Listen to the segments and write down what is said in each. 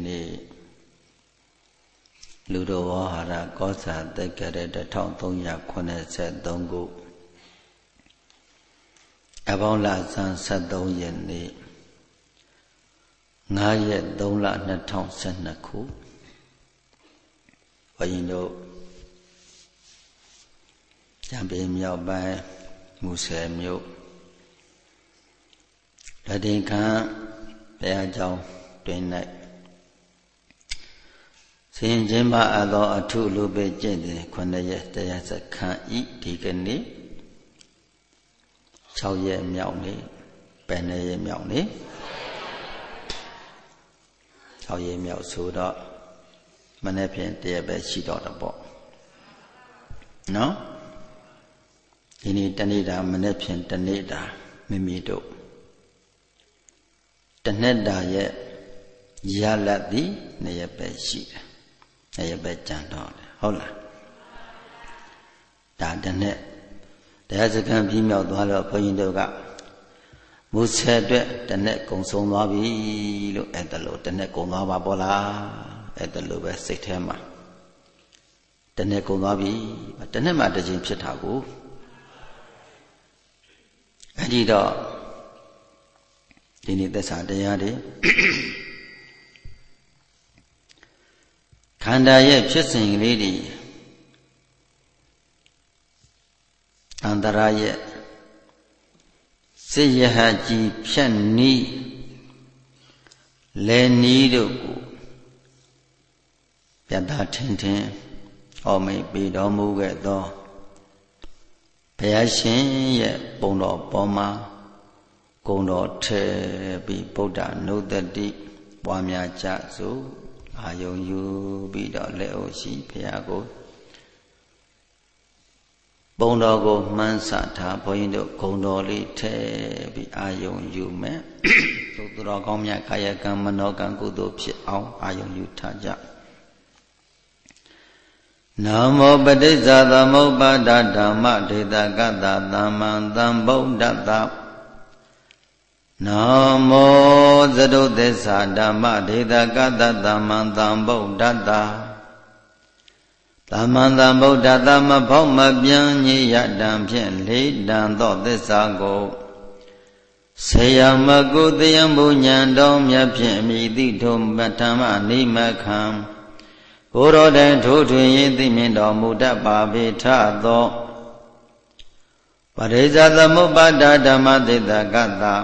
နေ့လူတော်ဝါဟာရကောဇာတက္ကရာ1383ခုအပေါင်းလဆန်း73ရက်နေ့9ရက်3လ2012ခုဘုရင်တို့ကြံပေမြောက်ပိုင်းမူဆယ်မြို့တတိခမ်းဘုရားကျောင်းတွင်၌ဆင်ကျင်းပါအပ်သောအထုလူပေကျင့်စဉ်9ရက်တရားစခန်းဤဒီကနေ့6ရက်မြောက်နေ့ဘယ်နှစ်ရက်မြောက်နေ့6ရက်မြောက်ဆိုတော့မနေ့ဖြင့်တရက်ပဲရှိတော့တယ်ပေါ့နော်ဒီနေ့တနေ့တာမနေ့ဖြင့်တနေ့တာမိမိတို့တနှစ်တာရဲ့ရလတ်သည်2ရက်ပဲရှိတယ်2ရက်ပဲကြံတော့တယ်ဟုတ်လားဒါတနှစ်တရားစခန်းပြီးမြောက်သွားတော့ဘုန်းကြီးတို့ကမူဆယ်အတွက်တနှစ်ကုံဆုံးသွားပြီလို့အဲ့ဒါလို့တနှစ်ကုံသွားပါပေါ့လားအဲ့ဒါလို့ပဲစိတ်ထဲမှာတနှစ်ကုံသွားပြီတနှစ်မှတစ်ချိန်ဖြစ်တာကိုအဲ့ဒီတော့ဒီနေ့သစ္စာတရားတွေခန္ဓာရဲ့ဖြစ်စဉ်ကလေးတွေအန္တရာရဲ့စိတ်ရဟကြီးဖြတ်နီးလဲနီးတို့ကိုပြတ်သားထင်ထင်ဟောမိတ်ပေးတော်မူခဲ့သောဘုရားရှင်ရဲ့ပုံတော်ပေါ်မှာဂုဏ်တော်ထဲပြီးဗုဒ္ဓနုတ္တိပွားများကြစို့အာယုံယူပြီးတော့လက်အိုရှိဘုရားကိုပုံတော်ကိုမှန်းဆထားဘုန်းကြီးတို့ဂုဏ်တော်လေးထဲပြီးအာယုံယူမယ်သူတော်ကောင်းများကာယကံမနောကံကုသိုလ်ဖြစ်အောင်အာယုံယူထားကြနမောပဋိစ္ဆာသမုပ္ပါဒဓမ္မဒေသကတ္တသမ္မံသမ္ဗုဒ္ဓတ္တနမောသတုသစ္စာဓမ္မဒေသကတ္တသမ္မံသမ္ဗုဒ္ဓတ္တသမ္မံသမ္ဗုဒ္ဓတ္တမဖောက်မပြန်ညိယတံဖြင့်လေးတန်သောသစ္စာကိုဆေယမကုတယံဘုညံတော်မြတ်ဖြင့်မိတိထုံပဋ္ဌမနိမခံကိုယ်တော်တိုင်ထိုးထွင်၍သိမြင်တော်မူတတ်ပါပေထသောပရိစ္ဆသမုပ္ပါဒဓမ္မဒေသကတ္တ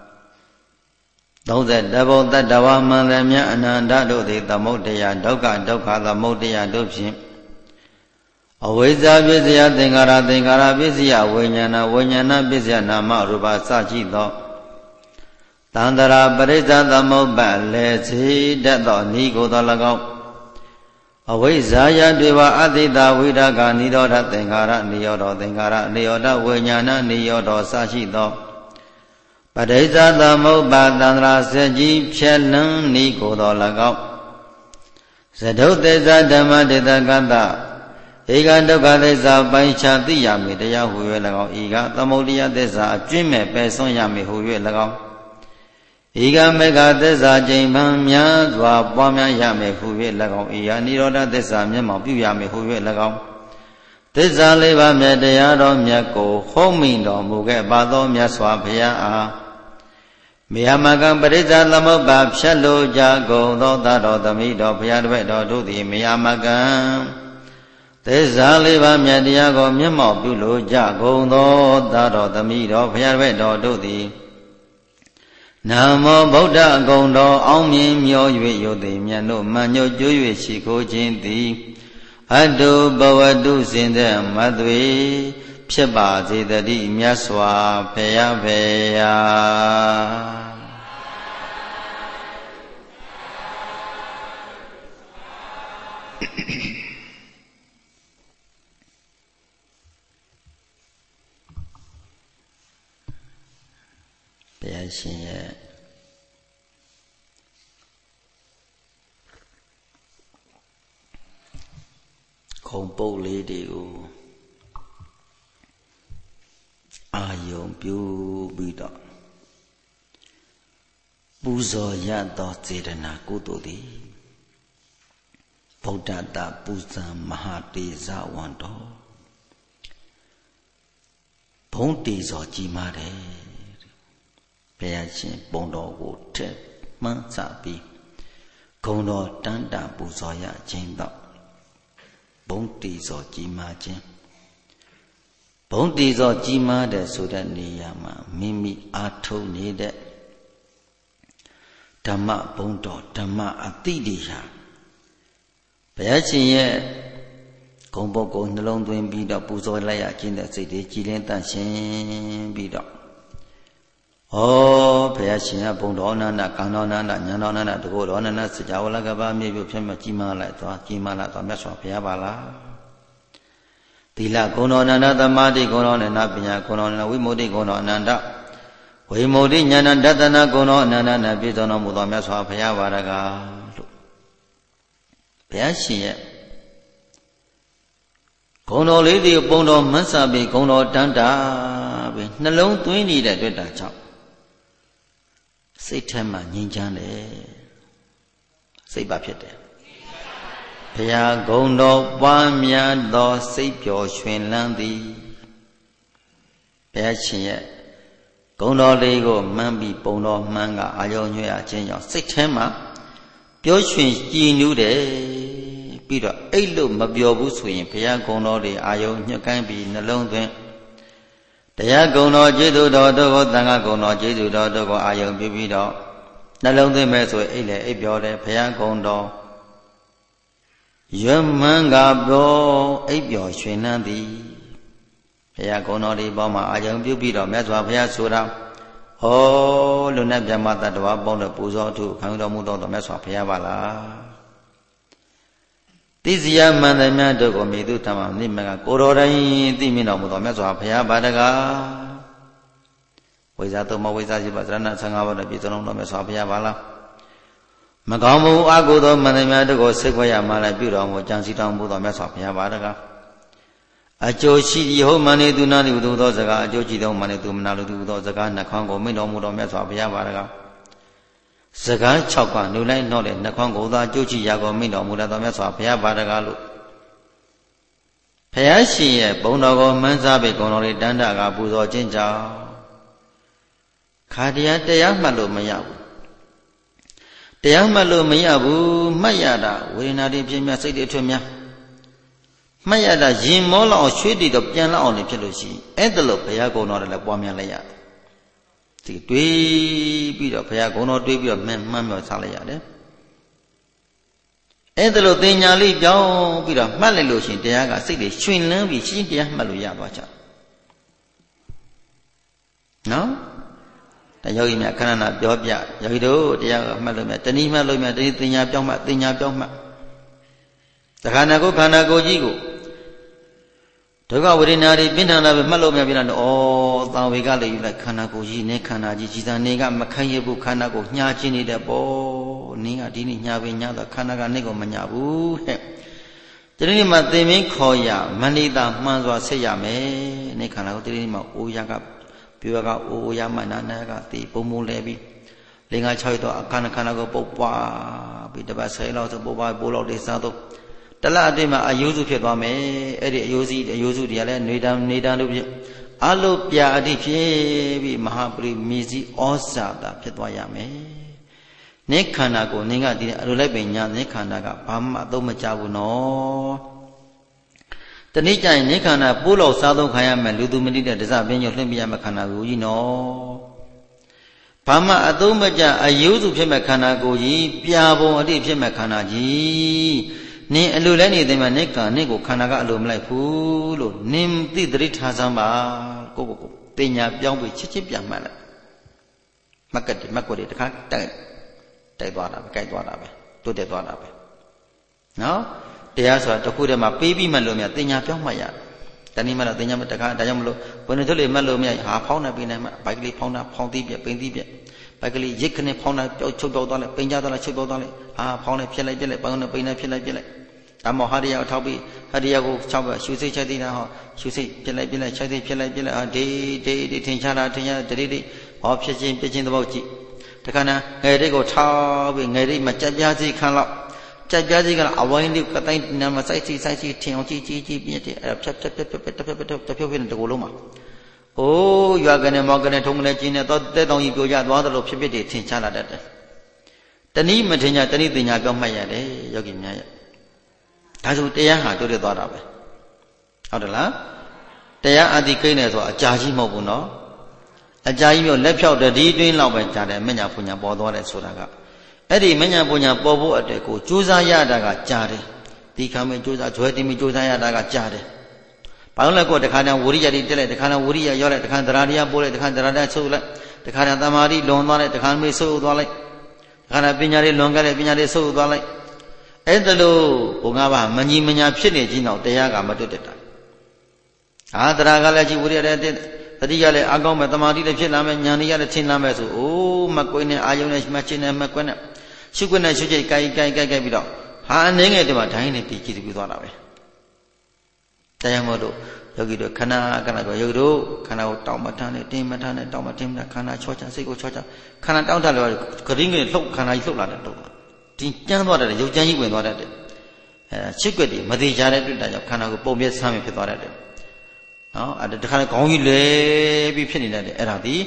30ဘုံတတ္တဝါမန္တမြအနန္တတို့သည်သမုဒ္ဒရာဒုက္ခဒုက္ခသမုဒ္ဒရာတို့ဖြင့်အဝိဇ္ဇာပစ္စယသင်္ခါရသင်္ခါရပစ္စယဝိညာဏဝိညာဏပစ္စယနာမရူပစရှိသောတန္တရာပရိစ္ဆသမုပ္ပါလေစေတတ်သောဤကိုသော၎င်းအဝိဇ္ဇာယတွေပါအတိတဝိဒကနိရောဓသင်္ခါရနိရောဓသင်္ခါရနိရောဓဝိညာဏနိရောဓစရှိသောပဋိစ္ဆသမုပ္ပါတန္တရာစကြီးဖြက်လန်းဤကိုသော၎င်းသဒုသစ္စာဓမ္မဒေသကတ္တဧကဒုက္ခသစ္စာပိုင်းခြားသိရမည်တရားဟူ၍၎င်းဤကသမုဒယသစ္စာအကျွင့်မဲ့ပယ်ဆုံးရမည်ဟူ၍၎င်းဤကမေဃသစ္စာကျိန်ပန်းများစွာပွားများရမယ်ဟူ၍၎င်းဤဟာနိရောဓသစ္စာမျက်မှောက်ပြုရမယ်ဟူ၍၎င်းသစ္စာလေးပါးမြတ်တရားတော်မြတ်ကိုဟောမိန်တော်မူခဲ့ပါသောမြတ်စွာဘုရားအားမေယမကံပရိစ္ဆသမုပ္ပါဖြတ်လို့ကြကုန်သောသာတော်သမီးတော်ဘုရားတပည့်တော်တို့သည်မေယမကံသစ္စာလေးပါးမြတ်တရားကိုမျက်မှောက်ပြုလို့ကြကုန်သောသာတော်သမီးတော်ဘုရားတပည့်တော်တို့သည်နမောဗုဒ္ဓအကုန်တော်အောင်မြင်မျော၍ယုတ်သိမြတ်တို့မှန်ညွတ်ကြွ၍ရှိခိုးခြင်းသည်အတုဘဝတုစင်တဲ့မသွေဖြစ်ပါစေတည်းမြတ်စွာဘုရားဖေယာဘုရားရှင်ရဲ့ခုံပုတ်လေးတွေကိုအာယုံပြုပြီးတော့ပူဇော်ရသောစေတနာကုသိုလ်သည်ဗုဒ္ဓတာပူဇံမဟာတေဇဝန္တောဘုံတေဇောကြီးမားတယ်ဘုရားရှင်ပုံတော်ကိုထက်မှန်းစပြီးဂုံတော်တန်တာပူဇော်ရခြင်းတော့ဘုံတေဇောကြီးမားခြင်းဘုံတေဇောကြီးမားတဲ့ဆိုတဲ့နေရာမှာမိမိအားထုတ်နေတဲ့ဓမ္မဘုံတော်ဓမ္မအတိတွေဟာဘုရားရှင်ရဲ့ဂုံပုဂ္ဂိုလ်နှလုံးသွင်းပြီးတော့ပူဇော်လိုက်ရခြင်းတဲ့စိတ်တွေကြည်လင်းတန့်ရှင်းပြီးတော့ဩဘုရားရှင်ကဘုံတော်အနန္တကံတော်အနန္တဉာဏ်တော်အနန္တတကုတော်အနန္တစကြဝဠာကဘာမြေပြုဖြစ်မှကြီးမားလိုက်သွားကြီးမားလာတော့မြတ်စွာဘုရားပါလားသီလဂုဏတော်အနန္တသမာဓိဂုဏတော်အနန္တပညာဂုဏတော်အနန္တဝိမု ക്തി ဂုဏတော်အနန္တဝိမု ക്തി ဉာဏတတနာဂုဏတော်အနန္တနဲ့ပြည့်စုံတော်မူသောမြတ်စွာဘုရားပါရကားလို့ဘုရားရှင်ရဲ့ဂုဏတော်လေးတွေပုံတော်မှတ်စပြီးဂုဏတော်တန်တာပြီးနှလုံးသွင်းနေတဲ့တွေ့တာကြောင့်စိတ်ထဲမှာငြိမ်းချမ်းတယ်စိတ်ပါဖြစ်တယ်ဘုရားဂုဏတော်ပွားများသောစိတ်ပျော်ရွှင်လန်းသည်ဘုရားရှင်ရဲ့ဂုဏတော်လေးကိုမှန်းပြီးပုံတော်မှန်းကအာယုံညွှဲရခြင်းကြောင့်စိတ်ထဲမှာပျော်ရွှင်ကြည်နူးတယ်ပြီးတော့အဲ့လို့မပျော်ဘူးဆိုရင်ဘုရားဂုဏတော်တွေအာယုံညှက်ကိုင်းပြီးနှလုံးသွင်းတရားဂုဏတော်ကျေးဇူးတော်တို့ကိုသံဃာဂုဏတော်ကျေးဇူးတော်တို့ကိုအာယုံပြုပြီးတော့နှလုံးသွင်းမဲ့ဆိုအိတ်လေအိပ်ပျော်တယ်ဘုရားဂုဏတော်ရွမန်းကပြောအိပ်ပျော်ရွှင်နှံ့သည်ဘုရားဂုဏတော်ဒီပေါ်မှာအာယုံပြုပြီးတော့မြတ်စွာဘုရားဆိုတာဟောလူနဲ့မြတ်မတ္တဝါပေါင်းတဲ့ပူဇော်အထုခံယူတော်မူသောမြတ်စွာဘုရားပါလားသိစီယမန္တမြတ်တို့ကိုမြေသူတမနိမကကိုတော်တိုင်းသိမြင်တော်မူသောမြတ်စွာဘုရားပါတကားဝိဇ္ဇာတုမဝိဇ္ဇာရှိပါသရဏ15ပါးနဲ့ပြည့်စုံတော်မြတ်စွာဘုရားပါလားမကောင်းမှုအကုသိုလ်မန္တမြတ်တို့ကိုစိတ်ခွဲရမှလည်းပြုတော်မူကြံစည်တော်မူသောမြတ်စွာဘုရားပါတကားအကျိုးရှိသည်ဟုတ်မနေသူနာလူသူသောစကားအကျိုးရှိသောမနေသူမနာလူသူသောစကားနှခေါင်းကိုမိန့်တော်မူတော်မြတ်စွာဘုရားပါတကားစကား6ကနုလိုက်နှော့တဲ့နှခေါင်းကိုသာကြိုးချရာကိုမိန့်တော်မူတတ်သောမြတ်စွာဘုရားပါတကားလို့ဘုရားရှင်ရဲ့ဘုံတော်ကိုမှန်းစားပြီးဂုဏ်တော်တွေတန်တာကပူဇော်ခြင်းကြောင့်ခါတရားမှတ်လို့မရဘူးတရားမှတ်လို့မရဘူးမှတ်ရတာဝေဒနာတွေဖြစ်များစိတ်တွေထွက်များမှတ်ရတာရင်မောလောက်အောင်ရွှေ့တည်တော့ပြန်လောက်အောင်နေဖြစ်လို့ရှိရင်အဲ့ဒါလို့ဘုရားဂုဏ်တော်တွေလည်းပွားများလိုက်ရတယ်ဒီတွေးပြီးတော့ဘုရားဂုဏ်တော်တွေးပြီးတော့မှန်မြော်စားလိုက်ရတယ်အဲ့ဒါလို့သင်ညာလေးပြောင်းပြီးတော့မှတ်လိုက်လို့ရှိရင်တရားကစိတ်တွေရွှင်လန်းပြီးရှင်းတရားမှတ်လို့ရသွားကြနော်ဒါယောဂီများခဏခဏပြောပြယောဂီတို့တရားကမှတ်လို့မြတ်တဏှိမှတ်လို့မြတ်တဏှိသင်ညာပြောင်းမှသင်ညာပြောင်းမှတခါနာကိုခန္ဓာကိုယ်ကြီးကိုဒုက္ခဝေဒနာတွေပြင်းထန်လာပဲမှတ်လို့မြတ်ပြတာတော့ဩသာဝေကလေးယူလိုက်ခန္ဓာကိုယ်ကြီးနဲ့ခန္ဓာကြီးကြီးစားနေကမခိုင်းရဘူးခန္ဓာကိုညှာချင်းနေတဲ့ပေါ့နင်းကဒီနေ့ညှာပဲညှာတော့ခန္ဓာကနေကိုမညှာဘူးဟဲ့ဒီနေ့မှသင်မင်းခေါ်ရမဏိတာမှန်စွာဆက်ရမယ်နေခန္ဓာကိုဒီနေ့မှအိုးရကပြောကအိုးရမနာနာကတိပုံမလဲပြီးလင်္ကာ6ရက်တော့အခန္ဓာခန္ဓာကိုပုတ်ပွားပြီးတပတ်10လောက်ဆိုပုတ်ပွားပိုးလောက်တွေစားတော့တလအတွင်းမှာအယုစုဖြစ်သွားမယ်အဲ့ဒီအယုစုတွေကလည်းနေတံလို့ဖြစ်အလုပြအတိဖြစ်ပြီးမဟာပရိမေဇီဩဇာတာဖြစ်သွားရမယ်နိခန္ဓာကိုနင်းကဒီအလိုလိုက်ပင်ညာနိခန္ဓာကဘာမှအသုံးမကျဘူးနော်တနည်းကြရင်နိခန္ဓာပိုးလောက်စားသုံးခံရမယ်လူသူမတိတဲ့ဒဇပင်းညွှန်လွှင့်ပြရမယ်ခန္ဓာကိုယ်ကြီးနော်ဘာမှအသုံးမကျအယုစုဖြစ်မဲ့ခန္ဓာကိုယ်ကြီးပြာပုံအတိဖြစ်မဲ့ခန္ဓာကြီးနင်းအလိုလဲနေတယ်မှာနိကာနိကိုခန္ဓာကအလိုမလိုက်ဘူးလို့နင်းသိတရိထားစမ်းပါကိုတင်ညာပြောင်းပြီးချစ်ချစ်ပြန်မှတ်လိုက်မက်ကတ်မက်ကွက်တွေတခါတိုက်သွားတာပဲကြိုက်သွားတာပဲတိုးတက်သွားတာပဲနော်တရားဆိုတာတစ်ခုတည်းမှာပေးပြီးမှတ်လို့မြတ်တင်ညာပြောင်းမှတ်ရတဏှိမှတ်တော့တင်ညာမှတ်တခါဒါကြောင့်မလို့ဘယ်နှထုလေးမှတ်လို့မြတ်ဟာဖောင်းနေပေးနေမှဘိုက်ကလေးဖောင်းတာဖောင်းသီးပြပိန်သီးပြဘိုက်ကလေးရစ်ခနဲ့ဖောင်းတာချုပ်ပြောက်သွားလိုက်ပိန်ကြသွားလိုက်ချုပ်ပြောက်သွားလိုက်ဟာဖောင်းနေဖြစ်လိုက်ပြက်လိုက်ပေါင်းနေပိန်နေဖြစ်လိုက်ပြက်လိုက်ဒါမှဟရိယကိုထောက်ပြီးဟရိယကို6ပဲရှုစိတ်ချက်သိတာဟောရှုစိတ်ပြက်လိုက်ချက်သိဖြစ်လိုက်ဟာဒေထင်ရှားတာထင်ရှားတတိဟောဖြစ်ချင်းပြချင်းသဘောကြည့်တခါနာငယ်လေးကိုထောက်ပြီးငယ်လေးမှာကြက်ပြားစီခံလောက်ကြက်ပြားကြီးကအဝိုင်းလေးကတိုင်းနာမစိုက်စီထင်အောင်ကြီးပြည့်တဲ့အဲ့ဖြတ်တဖြုတ်ဖြစ်တဲ့တကူလုံးမှာအိုးရွာကနေမောက်ကနေထုံးကနေကျင်းနေတော့တဲတောင်ကြီးပြိုကျသွားသလိုဖြစ်တွေထင်ရှားလာတတ်တယ်တနည်းမထင်ကြတနည်းတင်ညာပြောမှတ်ရတယ်ယောဂီများရဲ့ဒါဆိုတရားဟာတိုးတက်သွားတာပဲဟုတ်တယ်လားတရားအတိကိန်းနေဆိုအကြာကြီးမဟုတ်ဘူးနော်အကြာကြီးမျိုးလက်ဖြောက်တတိတွင်းလောက်ပဲကြာတယ်မညာပူညာပေါ်သွားတယ်ဆိုတာကအဲ့ဒီမညာပူညာပေါ်ဖို့အတွက်ကိုကြိုးစားရတာကကြာတယ်ဒီခါမှကြိုးစားဇွဲတင်ပြီးကြိုးစားရတာကကြာတယ်ဘာလို့လဲကိုတခါတည်းဝိရိယတွေတက်လိုက်တခါတည်းဝိရိယရောလိုက်တခါသရတရားပို့လိုက်တခါသရတရားဆုပ်လိုက်တခါတည်းသမာဓိလွန်သွားလိုက်တခါမေဆုပ်သွားလိုက်တခါတည်းပညာတွေလွန်ခဲ့လိုက်ပညာတွေဆုပ်သွားလိုက်အဲ့ဒါလို့ဘုံငါးပါးမညီမညာဖြစ်နေခြင်းတော့တရားကမတွတ်တက်တာအာသရကလည်းကြည်ဝိရိယတဲ့တတိယလည်းအကောင်းမဲ့သမာဓိလည်းဖြစ်လာမယ်ဉာဏ်လည်းထင်လာမယ်ဆိုအိုးမကွင်းနဲ့အာယုန်နဲ့မချင်းနဲ့မကွင်းနဲ့ရှုခွင့်နဲ့ရှုချိတ်ကြိုက်ပြီးတော့ဟာအနေငယ်တည်းမှာဒိုင်းနဲ့တည်ကြည့်ပြီးသွားတာပဲတရားမို့လို့ယောဂီတို့ခဏကိုယောဂီတို့ခန္ဓာကိုတောင်းမထမ်းနဲ့တင်းမထမ်းနဲ့တောင်းမတင်းနဲ့ခန္ဓာချောချစိတ်ကိုချောချခန္ဓာတောင်းတလို့ဂရင်းကြီးလှုပ်ခန္ဓာကြီးလှုပ်လာတယ်တော့ဒီကျန်းသွားတယ်ရုပ်ကျန်းကြီးဝင်သွားတတ်တယ်ချစ်ွက်တွေမသေးကြတဲ့တွေ့တာကြောင့်ခန္ဓာကိုပုံပြဆမ်းမြဖြစ်သွားတတ်တယ်နော်အဲ့ဒါခါနဲ့ခေါင်းကြီးလဲပြီးဖြစ်နေတတ်တယ်အဲ့ဒါဒီ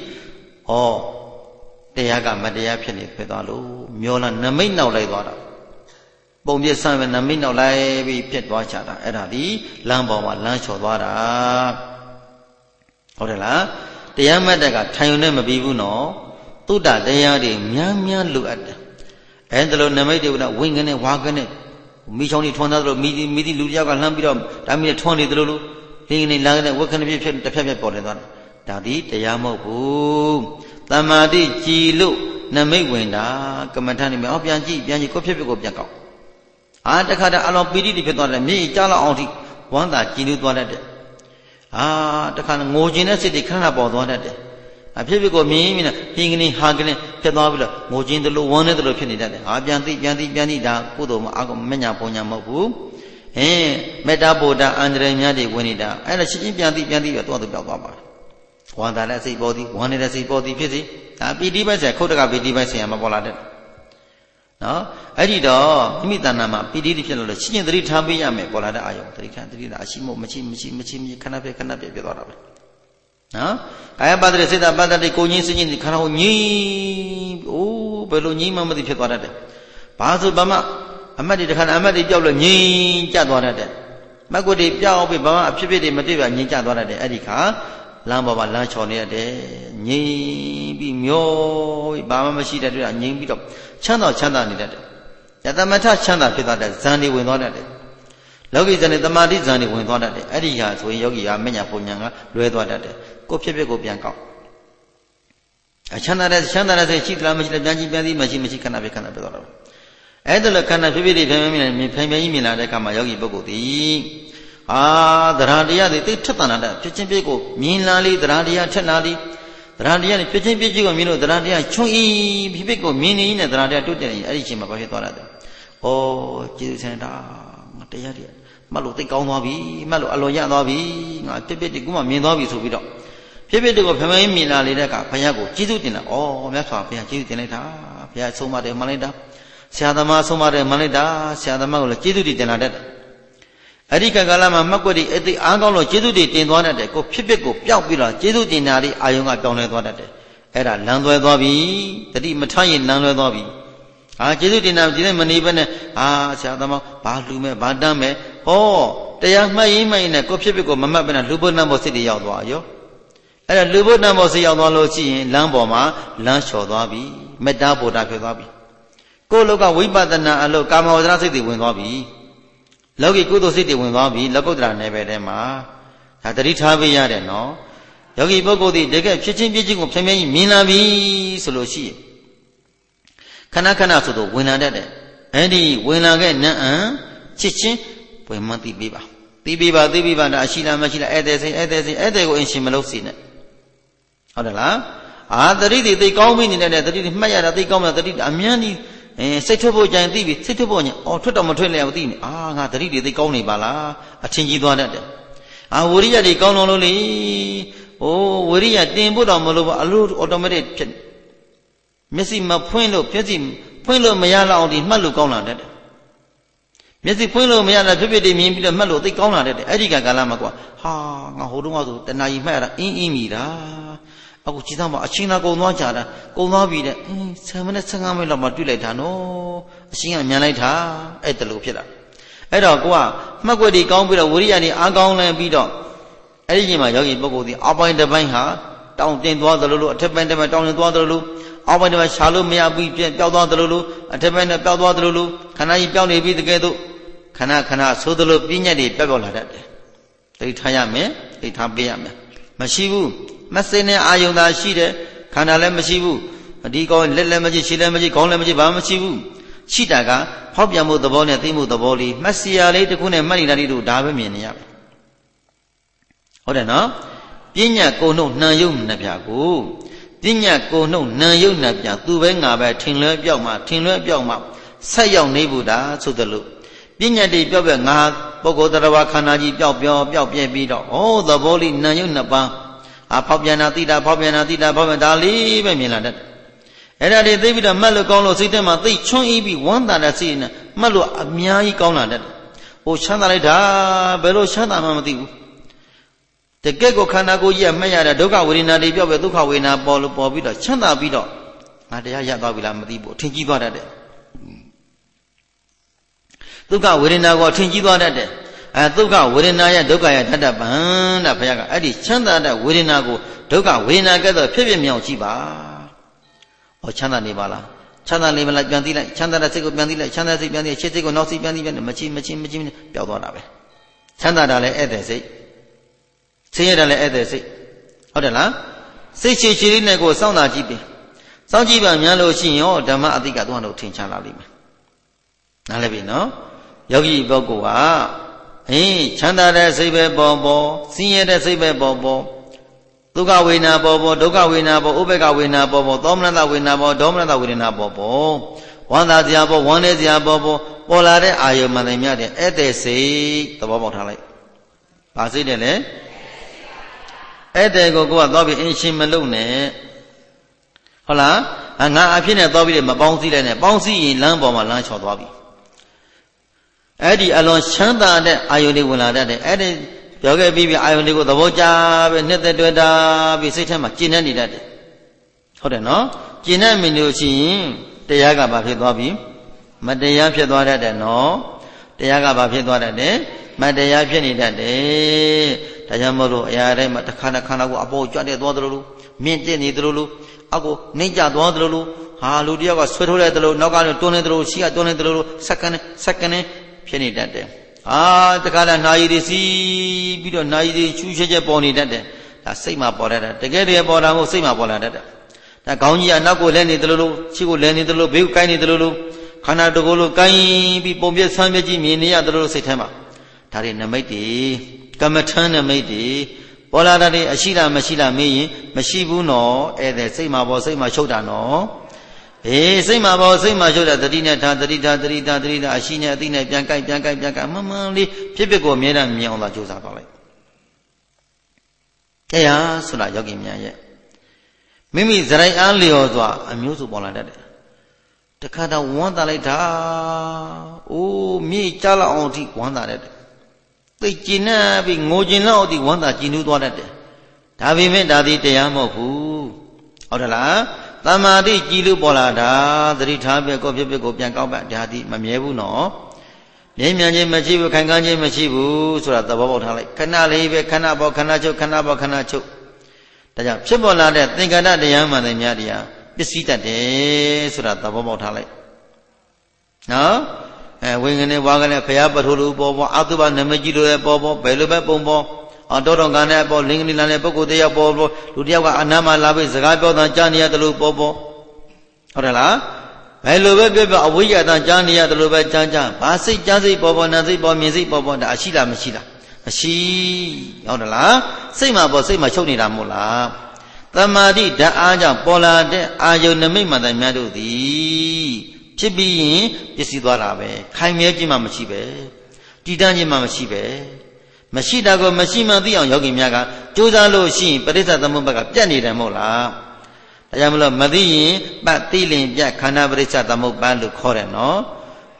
တရားကမတရားဖြစ်နေဖြစ်သွားလို့မျောလာနမိတ်နောက်လိုက်သွားတာပုံပြဆမ်းပဲနမိတ်နောက်လိုက်ပြီးဖြစ်သွားချတာအဲ့ဒါဒီလမ်းပေါ်မှာလမ်းလျှော်သွားတာဟုတ်တယ်လားတရားမတ်တက်ကထိုင်ုံနဲ့မပြီးဘူးနော်သုတ္တတရားတွေများလိုအပ်တယ်အဲ့ဒါလိုနမိတ်တွေကဝိင္ကနဲ့ဝါကနဲ့မိချောင်းတွေထွန်းသားသလိုမိသည့်လူတယောက်ကလှမ်းပြီးတော့ဒါမိနဲ့ထွန်းနေသလိုဟင်းနေလာတဲ့ဝက်ခဏဖြစ်တစ်ဖြတ်ပေါ်နေသွားတယ်ဒါဒီတရားမဟုတ်ဘူးတမာတိကြည်လို့နမိတ်ဝင်တာကမ္မထာနေမှာပြန်ကြည့်ကိုဖြစ်ကိုပြန်ကောက်တခါတည်းအလောပီတိတွေဖြစ်သွားတယ်မြေကြားလောက်အောင်ထိဝမ်းသာကြည်လို့သွားတတ်တယ်တခါငိုခြင်းတဲ့စိတ်တွေခဏပေါ်သွားတတ်တယ်အဖြစ်ကိုမြင်မြင်နဲ့ဟင်းကနေဟာကနေဖြစ်သွားပြီးတော့ငိုခြင်းတလို့ဝမ်းနေတလို့ဖြစ်နေတတ်တယ်ပြန်သိဒါကုသိုလ်မအကောင်မညာပုံညာမဟုတ်ဘူးမေတ္တာဗုဒ္ဓအန္တရာယ်များတွေဝင်နေတာအဲ့ဒါရှင်းရှင်းပြန်သိပဲသွားသူပြောက်သွားပါဝန္တာတဲ့စိတ်ပေါ်သည်ဝန္နေတဲ့စိတ်ပေါ်သည်ဖြစ်စီဒါပီတိပိုက်ဆိုင်ခုတ်တကပီတိပိုက်ဆိုင်ရမပေါ်လာတဲ့နော်အဲ့ဒီတော့မိမိတဏ္ဍာမှာပီတိဖြစ်လို့ရှင်းရှင်းသတိထားပေးရမယ်ပေါ်လာတဲ့အာယုံသတိထားအရှိမို့မရှိခဏပြပြသွားတာပဲနော်ကာယပါဒတိစေတပါဒတိကိုငင်းစင်းခန္ဓာကိုငြိဘယ်လိုငြိမှမသိဖြစ်သွားတတ်တယ်ဘာဆိုဘာမှအမတ်တွေတခါအမတ်တွေပြောက်လို့ငြိမ်ကျသွားတတ်တယ်မက်ကိုတွေပြောက်ပြီးဘာမှအဖြစ်တွေမသိပါငြိမ်ကျသွားတတ်တယ်အဲ့ဒီခါလမ်းပေါ်မှာလမ်းချော်နေရတယ်ငြိမ်ပြီးမျောပြီးဘာမှမရှိတဲ့တွေ့တာငြိမ်ပြီးတော့ချမ်းသာနေတတ်တယ်ယတမထချမ်းသာဖြစ်သွားတဲ့ဇန်တွေဝင်သွားတတ်တယ်လောကီဇန်တွေတမာတိဇန်တွေဝင်သွားတတ်တယ်အဲ့ဒီဟာဆိုရင်ယောဂီကမညာပုံညာကလွဲသွားတတ်တယ်ကိုဖြစ်ကိုပြန်ကောက်ချမ်းသာတဲ့စိတ်ရှိသလားမရှိလားပြန်ကြည့်ပြန်သိမရှိခဏပဲသွားတော့အဲ့ဒါလည်းခန္ဓာဖြစ်ဖြင့်မြင်မြင်လာတဲ့အခါမှာယောဂီပုဂ္ဂိုလ်သည်သရတရားတွေသိထက်သန်လာတဲ့ဖြစ်ချင်းပြည့်ကိုမြင်လာလေသရတရားထက်လာလေသရတရားတွေဖြစ်ချင်းပြည့်ကိုမြင်လို့သရတရားချွန်ဤဖြစ်ဖြစ်ကိုမြင်နေနဲ့သရတရားတုတ်တယ်အဲ့ဒီအချိန်မှာဘာဖြစ်သွားတာလဲကျေးဇူးဆန္ဒငါတရားတွေမှတ်လို့သိကောင်းသွားပြီမှတ်လို့အလွန်ရသွားပြီငါဖြစ်ဒီကူမှမြင်သွားပြီဆိုပြီးတော့ဖြစ်တွေကိုမြင်လာလေတဲ့အခါဘုရားကိုကျေးဇူးတင်တာမြတ်စွာဘုရားကျေးဇူးတင်လိုက်တာဘုရားဆုံးမတယ်မှန်လိုက်တာဆရာသမားဆုံးမတယ်မှန်လိုက်တာဆရာသမားကိုလည်းကျေးဇူးတင်လာတတ်တယ်အဲ့ဒီကာလမှာမှတ်ကွက်တွေအသိအားကောင်းလို့ကျေးဇူးတင်သွားတတ်တယ်ကိုဖြစ်ကိုပျောက်ပြီးတော့ကျေးဇူးတင်တာလေးအာယုံကပြောင်းလဲသွားတတ်တယ်အဲ့ဒါလမ်းသွဲသွားပြီတတိမထရင်လမ်းလွဲသွားပြီကျေးဇူးတင်တာဒီနေ့မနေဘဲနဲ့ဆရာသမားဘာလှူမဲ့ဘာတမ်းမဲ့တရားမှတ်ရင်နဲ့ကိုဖြစ်ကိုမမှတ်ဘဲနဲ့လူဘုတ်နံဘောစိတ်တွေရောက်သွားရောအဲ့ဒါလူဘုတ်နံဘောစိတ်ရောက်သွားလို့ရှိရင်လမ်းပေါ်မှာလမ်းလျှော်သွားပြီမေတ္တာဗုဒ္ဓဖြစ်သွားပြီကိုယ်လောကဝိပဿနာအလို့ကာမဝဇ္ဇစိတ်တွေဝင်သွားပြီလောကီကုသိုလ်စိတ်တွေဝင်သွားပြီလောကုတ္တရာနယ်ပယ်ထဲမှာဒါတတိထားပေးရတယ်နော်ယောဂီပုဂ္ဂိုလ်ဒီတကယ်ဖြစ်ချင်းပြည့်ချင်းကိုဖြည်းဖြည်းမြင်လာပြီဆိုလို့ရှိရင်ခဏဆိုတော့ဝင်လာတတ်တယ်အဲ့ဒီဝင်လာခဲ့နံ့ချစ်ချင်းဝင်မှသိပေးပါဒါအရှိလားမရှိလားဧည့်သည်ကိုအင်ရှင်မလုပ်စေနဲ့ဟုတ်တယ်လားတတိတွေသိကောင်းပြီနေတဲ့တတိတွေမှတ်ရတာသိကောင်းမှတတိအမြန်းကြီးစိတ်ထွက်ဖို့ကြရင်သိပြီစိတ်ထွက်ဖို့ညထွက်တော့မထွက်လဲမသိနေငါတတိတွေသိကောင်းနေပါလားအချင်းကြီးသွားတတ်တယ်ဝိရိယတွေကောင်းလို့လေဝိရိယတင်ဖို့တော့မလို့ပါအလို automatic ဖြစ်မျက်စိမဖွင့်လို့မျက်စိဖွင့်လို့မရလောက်အောင်ဒီမှတ်လို့ကောင်းလာတတ်တယ်မျက်စိဖွင့်လို့မရတာဖြစ်ဖြစ်တည်းမြင်ပြီးတော့မှတ်လို့သိကောင်းလာတဲ့အဲ့ဒီကကာလမှာကွာဟာငါဟိုတုန်းကဆိုတဏှာကြီးမှတ်ရတာအင်းမိတာအခုကြည့်သားမအချင်းသာကုံသွားကြတာကုံသွားပြီတဲ့10မိနစ်15မိနစ်လောက်မှတွေ့လိုက်တာနော်အချင်းကမြန်လိုက်တာအဲ့တလို့ဖြစ်တာအဲ့တော့ကိုကမှတ်ွက်တွေကောင်းပြီးတော့ဝိရိယတွေအားကောင်းလဲပြီးတော့အဲ့ဒီချိန်မှာယောဂီပုဂ္ဂိုလ်ဒီအောက်ပိုင်းတစ်ပိုင်းဟာတောင်းတင်သွားသလိုလိုအထက်ပိုင်းတစ်ပိုင်းတောင်းတင်သွားသလိုလိုအောက်ပိုင်းတစ်ပိုင်းရှာလို့မရဘူးပျောက်သွားသလိုလိုအထက်ပိုင်းနဲ့ပျောက်သွားသလိုလိုခန္ဓာကြီးပျောက်နေပြီတကယ်တော့ခဏခဏဆိုသလိုပြည့်ညက်တွေပျောက်လာတတ်တယ်သိထားရမယ်သိထားပေးရမယ်မရှိဘူးမစိနဲ့အာယုံသာရှိတယ်ခန္ဓာလည်းမရှိဘူးဒီကောင်းလက်လည်းမရှိခြေလည်းမရှိခေါင်းလည်းမရှိဘာမှမရှိဘူးရှိတာကဖောက်ပြန်မှုသဘောနဲ့သိမှုသဘောလေးမှတ်စီရလေးတစ်ခုနဲ့မှတ်နေတာလေးတို့ဒါပဲမြင်နေရမယ်ဟုတ်တယ်နော်ပညာကိုယ်နှုတ်နှံယုတ်နှပြကိုပညာကိုယ်နှုတ်နှံယုတ်နှပြသူပဲငါပဲထင်လွဲပြောက်မှဆက်ရောက်နေဘူးတာဆိုသလိုပညာတိပြောက်ပြငါပုဂ္ဂိုလ်တရားခန္ဓာကြီးပြောက်ပြဲပြီးတော့ဩသဘောလေးနှံယုတ်နှစ်ပါးဖောက်ပြန်တာသိတာဖောက်ပြန်ဒါလေးပဲမြင်လာတတ်အဲ့ဒါတွေသိပြီးတော့မှတ်လို့ကောင်းလို့စိတ်ထဲမှာသိချွန်းဤပြီးဝမ်းသာတဲ့စိတ်နဲ့မှတ်လို့အများကြီးကောင်းလာတတ်ဟိုချမ်းသာလိုက်တာဘယ်လိုချမ်းသာမှမသိဘူးတကယ့်ကိုခန္ဓာကိုယ်ကြီးကမှတ်ရတဲ့ဒုက္ခဝေဒနာတွေပြောက်ပဲဒုက္ခဝေဒနာပေါ်ပြီးတော့ချမ်းသာပြီးတော့ငါတရားရသွားပြီလားမသိဘူးအထင်ကြီးသွားတတ်တယ်ဒုက္ခဝေဒနာကိုအထင်ကြီးသွားတတ်တယ်ဒုက္ခဝေဒနာရဲ့ဒုက္ခရဲ့တတ္တပံတဲ့ဘုရားကအဲ့ဒီချမ်းသာတဲ့ဝေဒနာကိုဒုက္ခဝေဒနာကဲ့သို့ဖြစ်မြောက်ကြည့်ပါဟောချမ်းသာနေပါလားချမ်းသာနေမလားပြန်သိလိုက်ချမ်းသာတဲ့စိတ်ကိုပြန်သိလိုက်ချမ်းသာစိတ်ပြန်သိရှေ့စိတ်ကိုနောက်စိတ်ပြန်သိပြန်မချင်းပျောက်သွားတာပဲချမ်းသာတာလည်းဧည့်သည်စိတ်ဆင်းရဲတာလည်းဧည့်သည်စိတ်ဟုတ်တယ်လားစိတ်ချီလေးနဲ့ကိုစောင့်တာကြည့်ပြီစောင့်ကြည့်ပါများလို့ရှိရင်ရောဓမ္မအတိကသူ့ဟာတို့ထင်ရှားလာလိမ့်မယ်နားလည်ပြီနော်ယောဂီပုဂ္ဂိုလ်ကချမ်းသာတဲ့စိတ်ပဲပေါ်ဆင်းရဲတဲ့စိတ်ပဲပေါ်ဒုက္ခဝေဒနာပေါ်ဒုက္ခဝေဒနာပေါ်ဥပေက္ခဝေဒနာပေါ်သောမနတဝေဒနာပေါ်ဒေါမနတဝေဒနာပေါ်ဝမ်းသာစရာပေါ်ဝမ်းနည်းစရာပေါ်လာတဲ့အာယုမှန်တယ်များတဲ့ဧည့်သည်စိတ်သဘောပေါက်ထားလိုက်ဘာစိတ်တယ်လဲဧည့်သည်ကိုကသွားပြီးအင်းရှင်းမလုပ်နဲ့ဟုတ်လားငါအဖြစ်နဲ့သွားပြီးမပေါင်းစည်းလိုက်နဲ့ပေါင်းစည်းရင်လမ်းပေါ်မှာလမ်းချော်သွားပြီအဲ့ဒီအလွန်ချမ်းသာတဲ့အာယုန်တွေဝင်လာတတ်တယ်အဲ့ဒီပြောခဲ့ပြီးအာယုန်တွေကိုသဘောကျပဲနှစ်သက်တွေ့တာပြီးစိတ်ထဲမှာကျဉ်းနေတတ်တယ်ဟုတ်တယ်နော်ကျဉ်းနေမလို့ရှိရင်တရားကဘာဖြစ်သွားပြီမတရားဖြစ်သွားတတ်တယ်နော်တရားကဘာဖြစ်သွားတတ်တယ်မတရားဖြစ်နေတတ်တယ်ဒါကြောင့်မို့လို့အရာတိုင်းမှာတစ်ခါတစ်ခါကိုအပေါ်ကြွတဲ့သွားသလိုလိုမြင့်တက်နေသလိုလိုအောက်ကိုနှိမ့်ကျသွားသလိုလိုဟာလူတယောက်ကဆွဲထိုးလိုက်သလိုနောက်ကတွန်းနေသလိုရှိကတွန်းနေသလိုစက္ကန့်ဖြစ်နေတတ်တယ်တခါလာနာယီတွေစီးပြီးတော့နာယီတွေချူးချက်ပေါ်နေတတ်တယ်ဒါစိတ်မှာပေါ်တတ်တယ်တကယ်တည်းပေါ်တာမဟုတ်စိတ်မှာပေါ်လာတတ်တယ်ဒါခေါင်းကြီးကနောက်ကိုလဲနေသလိုလိုခြေကိုလဲနေသလိုဘေးကိုကိုင်းနေသလိုလိုခန္ဓာတကိုယ်လိုကိုင်းပြီးပုံပြဆမ်းပြကြီးမြင်နေရသလိုလိုစိတ်ထဲမှာဒါတွေနမိတ်တွေကမ္မထမ်းနမိတ်တွေပေါ်လာတဲ့။အရှိလားမရှိလားမေးရင်မရှိဘူးနော်။ဧည့်သည်စိတ်မှာပေါ်စိတ်မှာချုပ်တာနော်။စိတ်မှာပေါ်စိတ်မှာချုပ်တာတတိနဲ့ထားတတိထားအရှိနဲ့အသိနဲ့ပြန်ကြိုက်မှန်မှန်လေးဖြစ်ဖြစ်ကိုအမြဲတမ်းမြင်အောင်သာကြိုးစားပါလိုက်။တရားဆိုတာယောဂီများရဲ့မိမိဇရိုက်အားလျော်စွာအမျိုးစုပေါ်လာတတ်တယ်။တခါတော့ဝမ်းသာလိုက်တာ။အိုးမြေကြားလောက်အောင်အထိဝမ်းသာတတ်တယ်။သိကျင်နေပြီးငိုကျင်လောက်အထိဝမ်းသာကြည်နူးသွားတတ်တယ်။ဒါပေမဲ့ဒါသည်တရားမဟုတ်ဘူး။ဟုတ်တယ်လား။တမ္မာတိကြည်လို့ပေါ်လာတာသတိထားပဲကိုဖြစ်ကိုပြန်ကောက်ပါဒါသည်မမြဲဘူးနော်။မြဲမြံခြင်းမရှိဘူးခိုင်ခန့်ခြင်းမရှိဘူးဆိုတာသဘောပေါက်ထားလိုက်ခဏလေးပဲခဏပေါ်ခဏချုပ်ခဏပေါ်ခဏချုပ်ဒါကြောင့်ဖြစ်ပေါ်လာတဲ့သင်္ခါရတရားမှန်တဲ့များတရားပစ္စည်းတတ်တယ်ဆိုတာသဘောပေါက်ထားလိုက်နော်ဝိင္ကနေဝါကနဲ့ဖရာပထိုးလူပေါ်အတုပနမကြီးလိုရဲ့ပေါ်ဘယ်လိုပဲပုံပေါ်တောတော်ကနဲ့ပေါ်လင်္ကနီလာနဲ့ပုဂ္ဂိုလ်တယောက်ပေါ်လူတယောက်ကအနားမှာလာပြီးစကားပြောတာကြားနေရတယ်လို့ပေါ်ဟုတ်တယ်လားဘယ်လိုပဲပြောအဝိယတကြားနေရတယ်လို့ပဲကြားဘာစိတ်ကြားစိတ်ပေါ်နာစိတ်ပေါ်မြင်စိတ်ပေါ်ဒါအရှိလားမရှိလားမရှိဟုတ်တယ်လားစိတ်မှာပေါ်စိတ်မှာချုပ်နေတာမဟုတ်လားတမ္မာတိဓာတ်အားကြောင့်ပေါ်လာတဲ့အာယုန်နမိတ်မှန်တယ်များတို့သည်ဖြစ်ပြီးရင်ပစ္စည်းသွားတာပဲခိုင်မြဲခြင်းမှမရှိပဲတည်တံ့ခြင်းမှမရှိပဲမရှိတာကိုမရှိမှသိအောင်ယောဂီများကကြိုးစားလို့ရှိရင်ပရိစ္ဆေသမုပ္ပါဒ်ကပြတ်နေတယ်မဟုတ်လားဒါကြောင့်မလို့မသိရင်ပတ်သိလင်ပြတ်ခန္ဓာပရိစ္ဆေသမုပ္ပါဒ်လို့ခေါ်တယ်နော်မ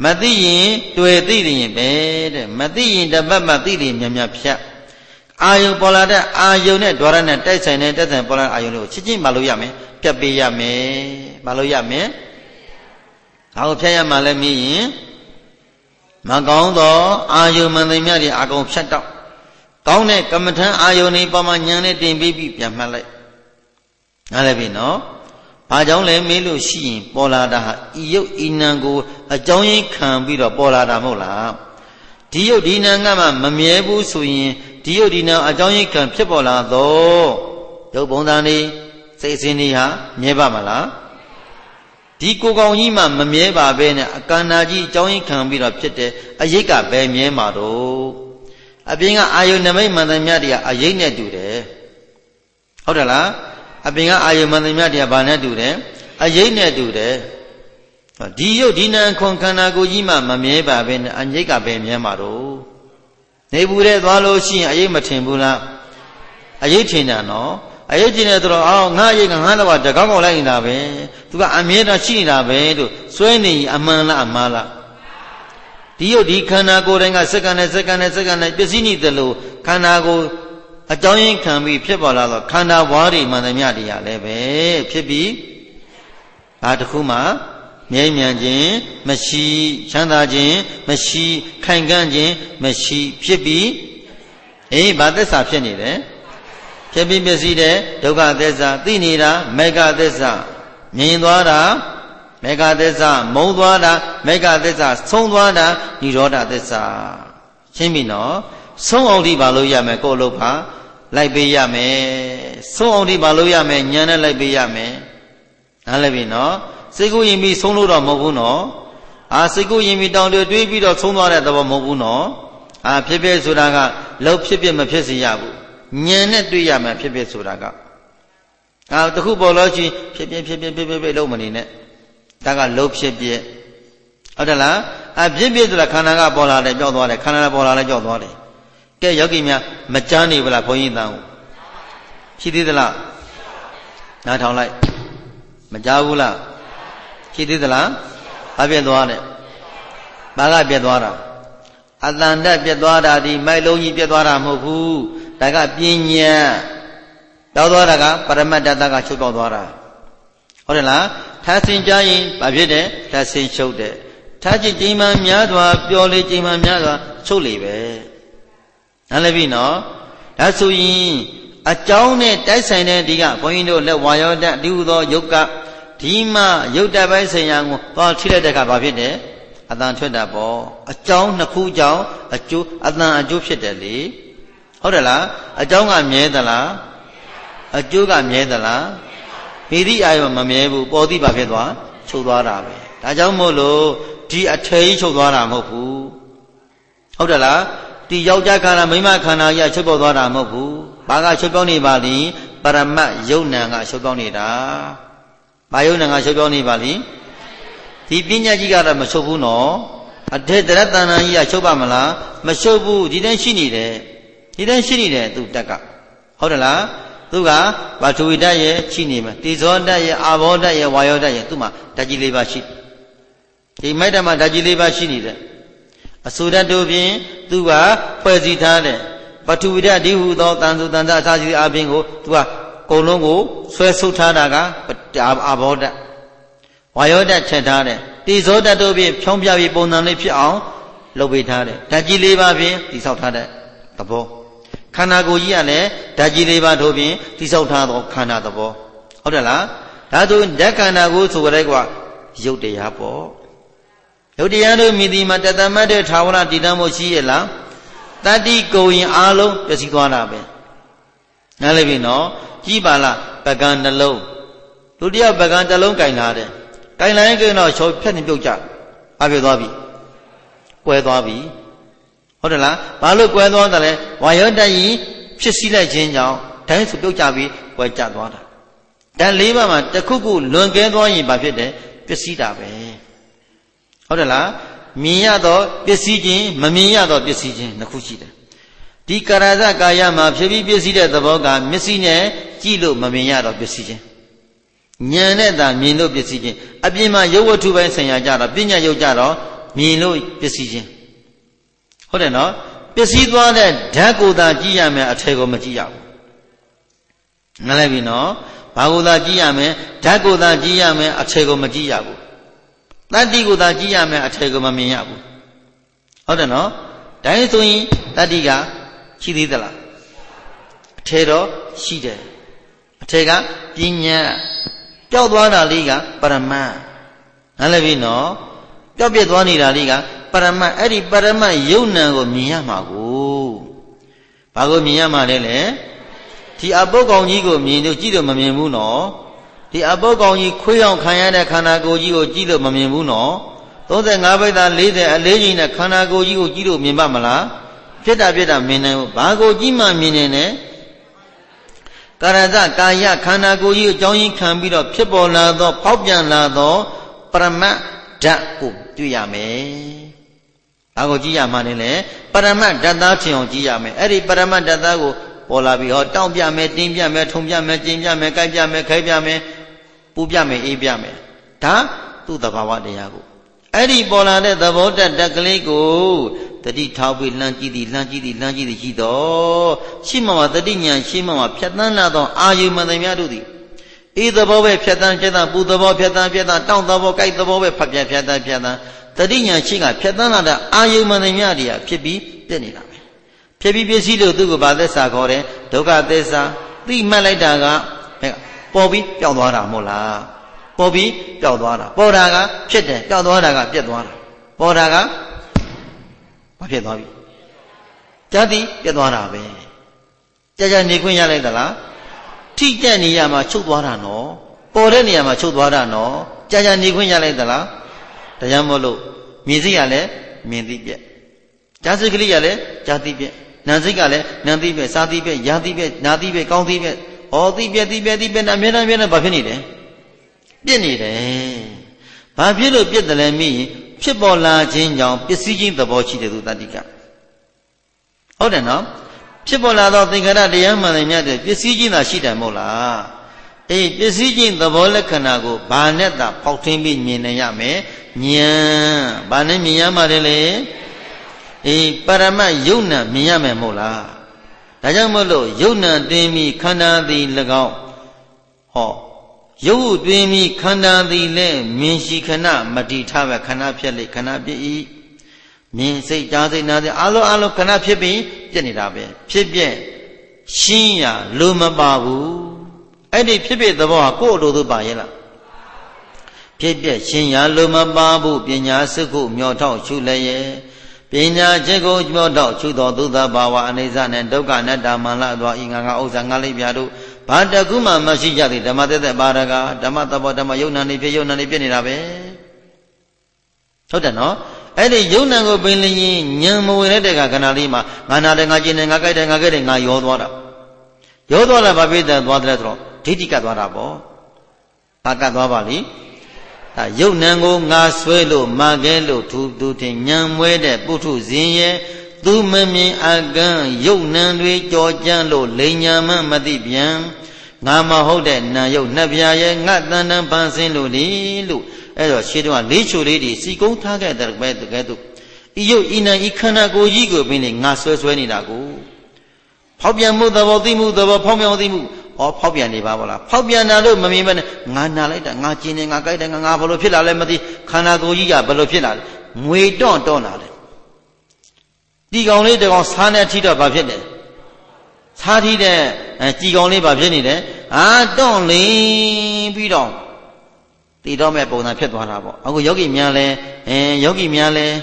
မသိရင်တွေ့သိရင်ပဲတဲ့မသိရင်တပတ်မှသိတယ်မြတ်မြတ်ဖြတ်အာယုပေါ်လာတဲ့အာယုနဲ့ဒွါရနဲ့တိုက်ဆိုင်တဲ့တိုက်ဆိုင်ပေါ်လာအာယုကိုချစ်ချင်းမလုပ်ရမယ်ပြတ်ပေးရမယ်မလုပ်ရမယ်ဒါကိုဖြတ်ရမှလည်းမြည်ရင်မကောင်းသောအာယုမန္တိမြတ်တွေအကုန်ဖြတ်တော့ကောင်းတဲ့ကမ္မထံအာယုန်ဤပေါ်မှာဉာဏ်နဲ့တင်ပြီးပြန်မှတ်လိုက်နားလည်ပြီနော်ဘာကြောင့်လဲမေးလို့ရှိရင်ပေါ်လာတာဟာဤယုတ်ဤနံကိုအကြောင်းရင်းခံပြီးတော့ပေါ်လာတာမဟုတ်လားဒီယုတ်ဒီနံကမှမမြဲဘူးဆိုရင်ဒီယုတ်ဒီနံအကြောင်းရင်းခံဖြစ်ပေါ်လာတော့ယုတ်ပုံသဏ္ဍာန်စိတ်အစဉ်တွေဟာမြဲပါမလားဒီကိုကောင်ကြီးမှမမြဲပါပဲနဲ့အကန္နာကြီးအကြောင်းရင်းခံပြီးတော့ဖြစ်တဲ့အရိတ်ကပဲမြဲမှာတော့အပြင်ကအာယုနမိတ်မန္တမြတ်တွေကအရိတ်နဲ့တူတယ်ဟုတ်တယ်လားအပြင်ကအာယုမန္တမြတ်တွေကဘာနဲ့တူတယ်အရိတ်နဲ့တူတယ်ဒီယုတ်ဒီနံခွန်ခန္ဓာကိုယ်ကြီးမှမမြဲပါပဲနဲ့အရိတ်ကပဲမြဲမှာတော့နေဘူးတဲ့သွားလို့ရှိရင်အရိတ်မထင်ဘူးလားအရိတ်ထင်တာနော်အရိတ်ထင်တယ်ဆိုတော့ငါအရိတ်ကငါတော့တကောက်ကောက်လိုက်နေတာပဲသူကအမြဲတမ်းရှိနေတာပဲလို့စွဲနေရင်အမှန်လားအမှားလားဒီယုတ်ဒီခန္ဓာကိုယ်တိုင်းကစက္ကန့်နဲ့စက္ကန့်နဲ့စက္ကန့်နဲ့ပစ္စည်းနေတယ်လို့ခန္ဓာကိုယ်အကြောင်းရင်းခံပြီးဖြစ်ပေါ်လာတော့ခန္ဓာဘွားတွေမှန်သမျှတရားလည်းပဲဖြစ်ပြီးဘာတစ်ခုမှမြဲမြံခြင်းမရှိချမ်းသာခြင်းမရှိခိုင်ခန့်ခြင်းမရှိဖြစ်ပြီးဘာသစ္စာဖြစ်နေတယ်ဖြစ်ပြီးပစ္စည်းတဲ့ဒုက္ခသစ္စာသိနေတာမေဃသစ္စာမြင်သွားတာမေဃသစ္စာမုံသွားတာမေဃသစ္စာဆုံးသွားတာនិရောဓသစ္စာရှင်းပြီနော်ဆုံးအောင်ဒီပါလို့ရမယ်ကိုယ်လို့ပါလိုက်ပေးရမယ်ဆုံးအောင်ဒီပါလို့ရမယ်ဉာဏ်နဲ့လိုက်ပေးရမယ်နားလည်ပြီနော်စိတ်ကိုယင်ပြီးဆုံးလို့တော့မဟုတ်ဘူးနော်စိတ်ကိုယင်ပြီးတောင်းတွေးပြီးတော့ဆုံးသွားတဲ့သဘောမဟုတ်ဘူးနော်ဖြစ်ဖြစ်ဆိုတာကလောက်ဖြစ်ဖြစ်မဖြစ်စေရဘူးဉာဏ်နဲ့တွေ့ရမယ်ဖြစ်ဖြစ်ဆိုတာကတခုပေါ်လို့ရှိဖြစ်ဖြစ်လုံးမနေနဲ့ဒါကလုံးဖြစ်ဖြစ်ဟုတ်တယ်လားဖြစ်ဖြစ်ဆိုတာခန္ဓာကပေါ်လာတယ်ကြောက်သွားတယ်ခန္ဓာကပေါ်လာလဲကြောက်သွားတယ်ကဲယောဂီများမကြမ်းနေဘူးလားဘုန်းကြီးတန်ကိုရှိသေးသလားနားထောင်လိုက်မကြဘူးလားရှိသေးသလားဘာပြတ်သွားတယ်ဘာကပြတ်သွားတာအတန်တက်ပြတ်သွားတာဒီမိုက်လုံးကြီးပြတ်သွားတာမဟုတ်ဘူးဒါကပညာတောက်သွားတာကပရမတ္တတကချုပ်တော့သွားတာဟုတ်တယ်လားထားစင်ကြရင်ဘာဖြစ်တယ်ထားစင်ချုပ်တယ်ထားကြည့်ချိန်မှများစွာပျော်လေချိန်မှများစွာချုပ်လေပဲနားလည်ပြီနော်ဒါဆိုရင်အကြောင်းနဲ့တိုက်ဆိုင်တဲ့ဒီကဘုန်းကြီးတို့လက်ဝါယောတဒီဟုသောယုတ်ကဒီမှယုတ်တပိုင်းဆိုင်ရာကိုသွားထိလိုက်တဲ့အခါဘာဖြစ်တယ်အတန်ထွက်တာပေါ့အကြောင်းနှစ်ခုကြောင့်အကျိုးအတန်အကျိုးဖြစ်တယ်လေဟုတ်တယ်လားအကြောင်းကမြဲသလားအကျိုးကမြဲသလားမိသည့်အာရုံမမြဲဘူးပေါ်သည့်ဘာဖြစ်သွားချုပ်သွားတာပဲဒါကြောင့်မို့လို့ဒီအထည်ချုပ်သွားတာမဟုတ်ဘူးဟုတ်တယ်လားဒီယောက်ျားခန္ဓာမိန်းမခန္ဓာကြီးချုပ်ပေါ်သွားတာမဟုတ်ဘူးဘာကချုပ်ပြောင်းနေပါလိပရမတ်ယုတ်နံကချုပ်ပြောင်းနေတာဘာယုတ်နံကချုပ်ပြောင်းနေပါလိဒီပညာကြီးကတော့မချုပ်ဘူးနော်အထေတရတဏ္ဍာကြီးကချုပ်ပါမလားမချုပ်ဘူးဒီတိုင်းရှိနေတယ်ဒီတိုင်းရှိနေတယ်သူတက်ကဟုတ်တယ်လားသူကဘာထူဝိတ္တရဲ့ရှိနေမှာတိဇောတ္တရဲ့အာဘောတ္တရဲ့ဝါယောတ္တရဲ့သူမှာဓာတ်ကြီး၄ပါးရှိဒီမိုက်တမှာဓာတ်ကြီး၄ပါးရှိနေတယ်အစူဓာတ်တို့ဖြင့်သူကဖွဲ့စည်းထားတယ်ပထဝီဓာတ်ဒီဟုသောတန်သူတန်သာအစာစီအပြင်ကိုသူကကုံလုံးကိုဆွဲဆုပ်ထားတာကအာဘောဓာတ်ဝါယောဓာတ်ထည့်ထားတယ်တိဇောဓာတ်တို့ဖြင့်ဖြောင်းပြပြီးပုံစံလေးဖြစ်အောင်လုပ်ပေးထားတယ်ဓာတ်ကြီး၄ပါးဖြင့်တိဆောက်ထားတဲ့သဘောခန္ဓာကိုယ်ကြီးကလည်းဓာတ်ကြီး၄ပါးတို့ဖြင့်တိဆောက်ထားသောခန္ဓာသဘောဟုတ်တယ်လားဒါဆိုဓာတ်ခန္ဓာကိုယ်ဆိုကြတဲ့ကွာရုပ်တရားပေါ့ရုပ်တရားတို့မြည်ဒီမှာတသမတ်တဲ့ထာဝရတည်တံ့မှုရှိရဲ့လားတတ္တိကိုရင်အားလုံးပျက်စီးသွားတာပဲနားလည်ပြီနော်ကြည်ပါလားပကံနှလုံးလူတယောက်ပကံတစ်လုံးကင်လာတယ်ကင်လာရင်ကတော့ချောဖြတ်နေပြုတ်ကြဘာဖြစ်သွားပြီကွဲသွားပြီဟုတ်တယ်လားဘာလို့ကွဲသွားတယ်လဲဝါယောတ္တကြီးဖြစ်စည်းလိုက်ခြင်းကြောင့်တိုင်းဆိုပြုတ်ကြပြီးကွဲကြသွားတာဓာတ်၄ပါးမှာတစ်ခုခုလွန်ကဲသွားရင်ဘာဖြစ်တယ်ပျက်စီးတာပဲဟုတ်တယ်လားမြင်ရတော့ပစ္စည်းချင်းမမြင်ရတော့ပစ္စည်းချင်းနှစ်ခုရှိတယ်ဒီကာရဇကာယမှာဖြစ်ပြီးပစ္စည်းတဲ့သဘောကမျက်စိနဲ့ကြည့်လို့မမြင်ရတော့ပစ္စည်းချင်းဉာဏ်နဲ့သာမြင်လို့ပစ္စည်းချင်းအပြင်မှာရုပ်ဝတ္ထုပိုင်းဆိုင်ရာကြတော့ပညာရုပ်ကြတော့မြင်လို့ပစ္စည်းချင်းဟုတ်တယ်နော်ပစ္စည်းသွားတဲ့ဓာတ်ကိုသာကြည့်ရမယ်အထည်ကိုမကြည့်ရဘူးငါလည်းပြီနော်ဘာကိုသာကြည့်ရမယ်ဓာတ်ကိုသာကြည့်ရမယ်အထည်ကိုမကြည့်ရဘူးတတ္တိကိုသာကြည့်ရမယ်အထည်ကိုမမြင်ရဘူးဟုတ်တယ်နော်ဒါရင်ဆိုရင်တတ္တိကရှိသေးသလားအထည်တော့ရှိတယ်အထည်ကပညာပျောက်သွားတာလေးကပရမတ်နားလည်ပြီနော်ပျောက်ပြက်သွားနေတာလေးကပရမတ်အဲ့ဒီပရမတ်ယုံနံကိုမြင်ရမှာကိုဘာကိုမြင်ရမှာလဲလေဒီအပုတ်ကောင်ကြီးကိုမြင်လို့ကြည့်လို့မမြင်ဘူးနော်ဒီအပုတ်ကောင်ကြီးခွေးအောင်ခံရတဲ့ခန္ဓာကိုယ်ကြီးကိုကြည့်လို့မမြင်ဘူးနော်35ပိဿာ40အလေးကြီးနဲ့ခန္ဓာကိုယ်ကြီးကိုကြည့်လို့မြင်ပါမလားဖြစ်တာမြင်နိုင်ဘူးဘာကိုကြည့်မှမြင်နေနဲ့ကာရဇကာယခန္ဓာကိုယ်ကြီးကိုအကြောင်းရင်းခံပြီးတော့ဖြစ်ပေါ်လာသောဖောက်ပြန်လာသောပရမတ်ဓာတ်ကိုတွေ့ရမယ်။ဘာကိုကြည့်ရမှာလဲလေပရမတ်ဓာတ်သားထင်အောင်ကြည့်ရမယ်။အဲ့ဒီပရမတ်ဓာတ်သားကိုပေါ်လာပြီးဟောတောင့်ပြမယ်တင်းပြမယ်ထုံပြမယ်ကျင်ပြမယ်ကြိုက်ပြမယ်ခဲပြမယ်ပူပြမယ်အေးပြမယ်။ဒါသူ့သဘာဝတရားကိုအဲ့ဒီပေါ်လာတဲ့သဘောဓာတ်ကလေးကိုတတိထောက်ပြီးလှမ်းကြည့်သည်ရှိတော့ရှိမှတတိညာရှိမှဖြတ်တန်းလာသောအာယုမသိများတို့သည်အေးသဘောပဲဖြတ်တန်းပူသဘောဖြတ်တန်းတောင့်သဘောကြိုက်သဘောပဲဖတ်ဖြတ်တန်းတတိညာရှိကဖြတ်တန်းလာတဲ့အာယုမသိများတွေကဖြစ်ပြီးပြည့်နေတာပဲဖြစ်ပြီးပစ္စည်းလို့သူ့ကိုဗာသက်စာခေါ်တယ်ဒုက္ခသစ္စာသိမှတ်လိုက်တာကပေါ်ပြီးပျောက်သွားတာမဟုတ်လားပေါ်ပြီးပျောက်သွားတာပေါ်တာကဖြစ်တယ်ပျောက်သွားတာကပြတ်သွားတာပေါ်တာကဘာဖြစ်သွားပြီဇာတိပြတ်သွားတာပဲကြာနေခွင့်ရလိုက်သလားထိကြက်နေရမှာချုပ်သွားတာနော်ပေါ်တဲ့နေရာမှာချုပ်သွားတာနော်ကြာနေခွင့်ရလိုက်သလားဒါကြောင့်မို့လို့မြင်စိတ်ကလည်းမြင်သိပြက်ကြားစိတ်ကလေးကလည်းကြားသိပြက်နာစိတ်ကလည်းနာသိပြက်စားသိပြက်ရာသိပြက်နာသိပြက်ကောင်းသိပြက်ဩသိပြက်အမြဲတမ်းဘာဖြစ်နေလဲပြစ်နေတယ်ဘာဖြစ်လို့ပြစ်တယ်လဲမိရင်ဖြစ်ပေါ်လာခြင်းကြောင့်ပစ္စည်းချင်းသဘောရှိတယ်သူတတ္တိကဟုတ်တယ်နော်ဖြစ်ပေါ်လာသောသင်္ခါရတရားမှန်တယ်မြတ်တယ်ပစ္စည်းချင်းသာရှိတယ်မဟုတ်လားအေးပစ္စည်းချင်းသဘောလက္ခဏာကိုဘာနဲ့သာပေါက်ထင်းပြီးမြင်နိုင်ရမယ်ဉာဏ်ဘာနဲ့မြင်ရမှာလဲလေအေးပရမတ်ယုံနာမြင်ရမယ်မဟုတ်လားဒါကြောင့်မို့လို့ယုံနာတွင်ပြီးခန္ဓာသည်၎င်းဟောရုပ်တွင်မိခန္ဓာသည်လည်းမြင်ရှိခဏမတည်ထားပဲခန္ဓာဖြစ်လေခန္ဓာပြည့်ဤမြင်စိတ်ကြားစိတ်နာစိတ်အလုံးခဏဖြစ်ပြီးပြည့်နေတာပဲဖြစ်ပြည့်ရှင်းရလိုမပါဘူးအဲ့ဒီဖြစ်ပြသဘောကကိုယ့်အလိုသို့ပါရဲ့လားဖြစ်ပြည့်ရှင်းရလိုမပါဘူးပညာစုခုမျောထောက်ရှုလည်းရဲ့ပညာချက်ကိုမျောထောက်ရှုတော်သူသဘာဝအနိစ္စနဲ့ဒုက္ခနဲ့ဓမ္မလာသွားဤငါဥစ္စာငါလေးပြတို့ဘာတကူမှမရှိကြသေးဓမ္မသက်ပါရကဓမ္မသဘောဓမ္မယုံနာနေဖြစ်နေတာပဲဟုတ်တယ်နော်အဲ့ဒီယုံနာကိုပင်လျင်ညံမဝင်တဲ့ခဏလေးမှာငါနာတယ်ငါကျင်တယ်ငါကြိုက်တယ်ငါခဲ့တယ်ငါရောသွားတာဘာဖြစ်တယ်သွားတယ်ဆိုတော့ဒိဋ္ဌိကသွားတာပေါ့ဘာကသွားပါလိဒါယုံနာကိုငါဆွဲလို့မာခဲလို့သူတင်ညံမွဲတဲ့ပုထုဇဉ်ရဲ့သူမမြင်အကန့်ယုတ်နံတွေကြော်ကြမ်းလို့လိန်ညာမှမသိပြန်ငါမဟုတ်တဲ့နာယုတ်နှပြရဲ့ငါတန်တန်ပန်းစင်းလို့လေလို့အဲ့တော့ရှင်းတော့လေးချိုလေးတွေစီကုန်းထားခဲ့တဲ့ပဲတကယ်တော့ဤယုတ်ဤနံဤခန္ဓာကိုယ်ကြီးကိုပင်လေငါဆွဲနေတာကိုဖောက်ပြန်မှုသဘောသိမှုသဘောဖောက်ပြန်သိမှုဖောက်ပြန်နေပါဗလားဖောက်ပြန်တာလို့မမြင်ဘဲနဲ့ငါနာလိုက်တာငါကျင်တယ်ငါကြိုက်တယ်ငါဘယ်လိုဖြစ်လာလဲမသိခန္ဓာကိုယ်ကြီးကဘယ်လိုဖြစ်လာလဲငွေတွန့်လာတယ်ဒီကောင်လေးတကောင်စားနေထိတော့ဘာဖြစ်လဲစားထိတဲ့ကြည်ကောင်လေးဘာဖြစ်နေလဲတွန့်လင်းပြီးတော့တည်တော့မဲ့ပုံစံဖြစ်သွားတာပေါ့အခုယောဂီများလဲယောဂီများလဲ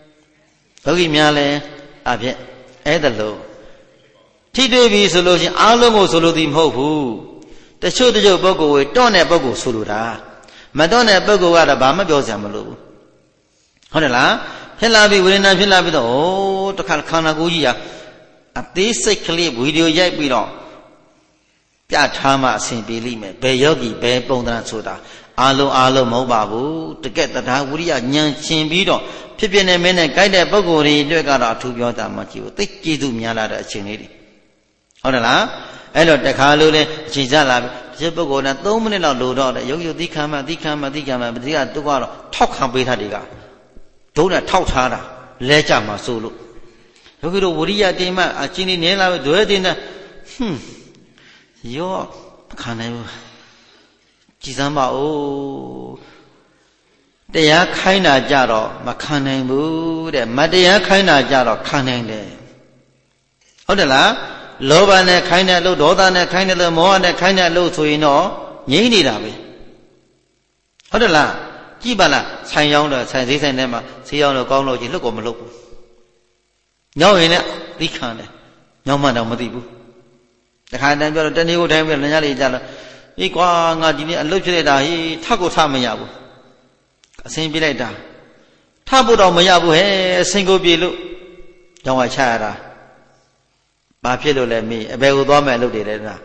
အဖြစ်အဲ့ဒါလို့ထိတွေ့ပြီဆိုလို့ချင်းအားလုံးကိုဆိုလို့ဒီမဟုတ်ဘူးတချို့ပုဂ္ဂိုလ်ဝေတွန့်တဲ့ပုဂ္ဂိုလ်ဆိုလိုတာမတွန့်တဲ့ပုဂ္ဂိုလ်ကတော့ဘာမှပြောစရာမလိုဘူးဟုတ်တယ်လားဖြစ်လာပြီဝေဒနာဖြစ်လာပြီတော့တခါခန္ဓာကိုယ်ကြီးကအသေးစိတ်ကလေးဗီဒီယိုရိုက်ပြီးတော့ပြထားမှအဆင်ပြေလိမ့်မယ်ဘယ်ယောဂီဘယ်ပုံသဏ္ဍာန်ဆိုတာအားလုံးမဟုတ်ပါဘူးတကယ်တရားဝိရိယဉာဏ်ရှင်ပြီးတော့ဖြစ်ပြနေမင်းနဲ့ကြိုက်တဲ့ပုဂ္ဂိုလ်တွေအတွက်ကတော့အထူးပြောတာမှကြည့်ဘူးသိကျေးဇူးများလာတဲ့အချိန်လေးတွေဟုတ်တယ်လားအဲ့တော့တခါလို့လဲအချိန်ကြလာပြီဒီပုဂ္ဂိုလ်က3မိနစ်လောက်လိုတော့တယ်ရုပ်သီခံမှဒီကသူကတော့ထောက်ခံပေးထားတယ်ကဒုနဲ့ထောက်ထားတာလဲကြမှာစိုးလို့ယောဂီတို့ဝိရိယတိမ်မှအချင်းနေလာပဲဒွဲတင်တဲ့ရောခံနိုင်ဘူးကြည်စမ်းပါဦးတရားခိုင်းတာကြတော့မခံနိုင်ဘူးတဲ့မတရားခိုင်းတာကြတော့ခံနိုင်တယ်ဟုတ်တယ်လားလောဘနဲ့ခိုင်းတဲ့လို့ဒေါသနဲ့ခိုင်းတဲ့လို့မောဟနဲ့ခိုင်းတဲ့လို့ဆိုရင်တော့ငြိမ့်နေတာပဲဟုတ်တယ်လားကြည့်ပါလားဆိုင်ရောင်းတော့ဆိုင်ဈေးဆိုင်ထဲမှာဈေးရောင်းတော့ကောင်းလို့ကြီးလွတ်ကိုမလွတ်ဘူးညောင်းရင်လည်းသိခံတယ်ညောင်းမှတော့မသိဘူးတခါတည်းပြောတော့တနေ့ကိုတိုင်းပြီးလမ်းလေးကြတော့အေးကွာငါဒီနေ့အလုပ်ဖြစ်လိုက်တာဟေးထကိုထမရဘူးအစင်ပြလိုက်တာထဖို့တော့မရဘူးဟဲ့အစင်ကိုပြေလို့ကြောင်းဝချရတာဘာဖြစ်လို့လဲမေးအဘယ်ကိုသွားမယ်အလုပ်တွေလဲလား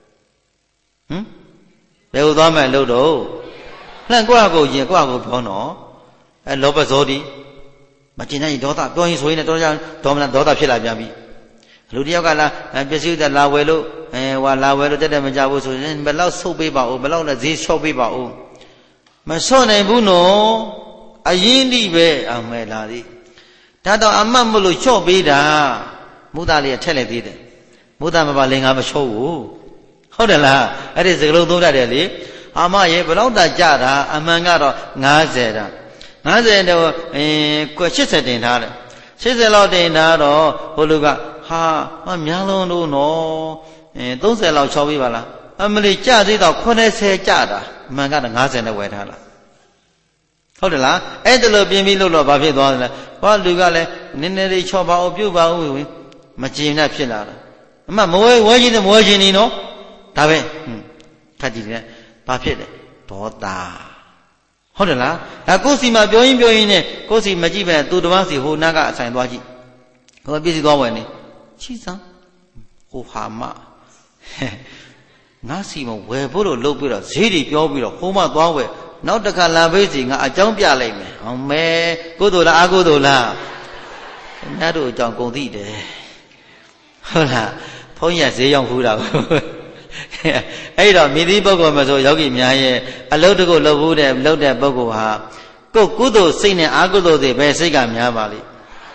ဘယ်ကိုသွားမယ်အလုပ်တော့လှန်ကိုယ့်အကိုရင်ကိုယ့်အကိုပြောနော်လောဘဇောတိမတင်နိုင်ဒေါသပြောရင်ဆိုရင်တော့ဒေါမနဒေါသဖြစ်လာပြန်ပြီလူတယောက်ကလာပစ္စည်းတွေလာဝယ်လို့ဟွာလာဝယ်လို့တက်မကြဘူးဆိုရင်ဘယ်လောက်ဆုတ်ပေးပါဦးဘယ်လောက်လဲဈေးလျှော့ပေးပါဦးမလျှော့နိုင်ဘူးနော်အရင်တိပဲအမဲလာသည်ဒါတော့အမတ်မလို့လျှော့ပေးတာမုသားလေးထက်လိုက်သေးတယ်မုသားမပါလင်္ကာမလျှော့ဘူးဟုတ်တယ်လားအဲ့ဒီစကလုံးသုံးတတ်တယ်လေအာမရေဘယ်လောက်တာကြတာအမှန်ကတော့90တာ90တော့80တင်ထားတယ်80လောက်တင်ထားတော့ဟိုလူကဟာများလုံးလို့နော်30လောက်ချောပေးပါလားအမလီကြသေးတော့80ကြတာအမှန်ကတော့90နဲ့ဝယ်ထားလားဟုတ်တယ်လားအဲ့ဒါလို့ပြင်းပြီးလို့တော့ဘာဖြစ်သွားလဲဘာလူကလည်းနည်းနည်းလေးချောပါအောင်ပြုတ်ပါဦးမကြင်နဲ့ဖြစ်လာတာအမမဝဲချင်းနဲ့မဝဲချင်းနေနော်ဒါပဲခက်ကြည့်တယ်ဘာဖြစ်လဲဒေါသဟုတ်တယ်လားကိုယ်စီမှာပြောရင်နဲ့ကိုယ်စီမကြည့်ပဲသူတစ်ပါးစီဟိုနာကအဆိုင်သွားကြည့်ဟိုပြည့်စည်သွားဝင်နေချီစမ်းဟိုဟာမငါစီမဝယ်ဖို့လို့လုပ်ပြီးတော့ဈေးတွေပြောပြီးတော့ဟိုမှသွားဝယ်နောက်တစ်ခါလာပေးစီငါအကြောင်းပြလိုက်မယ်အောင်မဲကုသိုလ်လားအကုသိုလ်လားနတ်တို့အကြောင်းကုန်သိတယ်ဟုတ်လားဘုန်းကြီးကဈေးရောက်ခူးတာအဲ့တော့မိသီးပုဂ္ဂိုလ်မဆိုယောဂီများရဲ့အလုတ်တကုတ်လှုပ်ဘူးတဲ့လှုပ်တဲ့ပုဂ္ဂိုလ်ဟာကိုယ်ကုသိုလ်စိတ်နဲ့အကုသိုလ်တွေပဲစိတ်ကများပါလိမ့်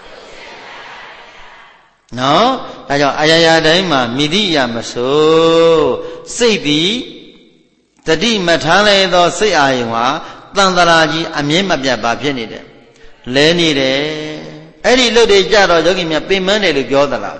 နော်ဒါကြောင့်အရာရာတိုင်းမှာမိသီးအရာမဆိုစိတ်သည်တတိမထားလိုက်သောစိတ်အာယုံဟာတန်တရာကြီးအမြင့်မပြတ်ပါဖြစ်နေတယ်လဲနေတယ်အဲ့ဒီလှုပ်တွေကြတော့ယောဂီများပင်မတယ်လို့ပြောသလား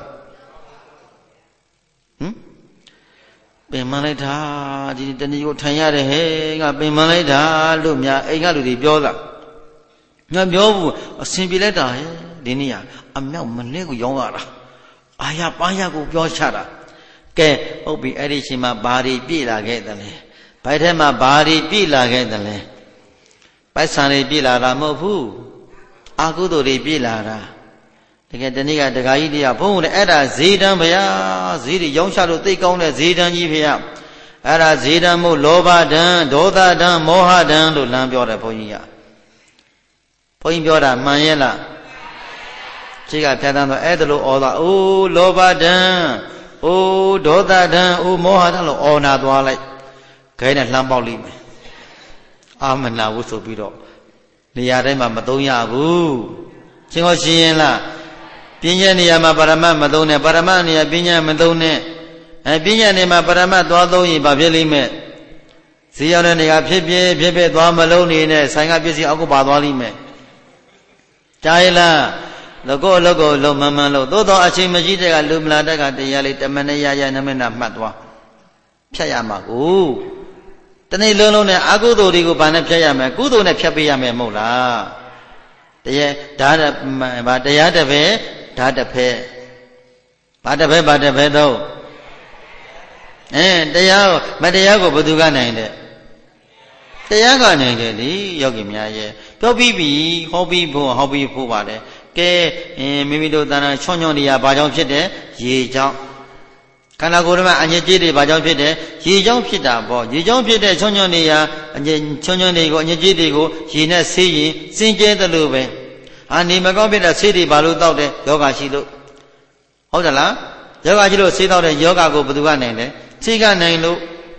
ပင်မလိုက်တာဒီတဏှီကိုထိုင်ရတယ်ဟဲ့ငါပင်မလိုက်တာလို့များအိမ်ကလူတွေပြောတာငါပြောဘူးအစင်ပြေလိုက်တာဟဲ့ဒီနေ့အမြောက်မလဲကိုရောင်းရတာအာရပါရကိုပြောချတာကဲဟုတ်ပြီအဲ့ဒီချိန်မှာဘာတွေပြည့်လာခဲ့တယ်လဲဘိုက်ထဲမှာဘာတွေပြည့်လာခဲ့တယ်လဲပိုက်ဆံတွေပြည့်လာတာမဟုတ်ဘူးအာကုသိုလ်တွေပြည့်လာတာတကယ်တနေ့ကဒကာကြီးတရားဘုန်းကလည်းအဲ့ဒါဈေးတန်းဗျာဈေးတွေရောင်းချလို့သိကောင်းတဲ့ဈေးတန်းကြီးဖေရအဲ့ဒါဈေးတန်းမို့လောဘတန်းဒေါသတန်းမောဟတန်းလို့လမ်းပြောတယ်ဘုန်းကြီးကဘုန်းကြီးပြောတာမှန်ရဲ့လားခြေကဖြတ်တန်းတော့အဲ့ဒါလို့ဩတာအိုးလောဘတန်းအိုးဒေါသတန်းအိုးမောဟတန်းလို့ဩနာသွားလိုက်ခဲနဲ့လှမ်းပေါက်လိမ့်မယ်အာမနာဘူးဆိုပြီးတော့နေရာတိုင်းမှာမသုံးရဘူးရှင်ဟောရှင်ရင်လားပညာနေရာမှာပရမတ်မသုံးနဲ့ပရမတ်နေရာပညာမသုံးနဲ့ပညာနေမှာပရမတ်သွားသုံးရင်ဘာဖြစ်လိမ့်မယ်ဈေးရောက်တဲ့နေရာဖြစ်သွားမလုံးနေနဲ့ဆိုင်ကပစ္စည်းအောက်ကပါသွားလိမ့်မယ်ကြားရလားလကောလုံမမှန်လို့သို့တော့အချိန်မရှိတဲ့ကလူမလာတဲ့ကတရားလေးတမနဲ့ရနမနာမှတ်သွားဖြတ်ရမှာကိုတနေ့လုံးနဲ့အကုသိုလ်တွေကိုဘာနဲ့ဖြတ်ရမလဲကုသိုလ်နဲ့ဖြတ်ပေးရမယ်မဟုတ်လားတရားဓာတ်ဘာတရားတစ်ဖက်ဓာတ်တစ်ဖက်ဘာတစ်ဖက်တော့တရားမတရားကိုဘယ်သူကနိုင်တဲ့တရားကနိုင်တယ်လေယောဂီများရဲ့ပြောပြီးပြီဟောပြီးဖို့ပါလေကဲမိမိတို့တဏ္ဍာချွန်နေရဘာကြောင့်ဖြစ်တယ်ရေကြောင့်ခန္ဓာကိုယ်မှာအညစ်အကြေးတွေဘာကြောင့်ဖြစ်တယ်ရေကြောင့်ဖြစ်တာပေါ့ရေကြောင့်ဖြစ်တဲ့ချွန်နေရချွန်တွေကိုအညစ်အကြေးတွေကိုရေနဲ့ဆေးရင်စင်ကြဲတယ်လို့ပဲနေမကောင်းဖြစ်တဲ့ဆေးတွေဘာလို့တောက်တယ်ယောဂရှိလို့ဟုတ်တယ်လားယောဂရှိလို့ဆေးတောက်တဲ့ယောဂကိုဘယ်သူကနိုင်လဲဆေးကနိုင်လို့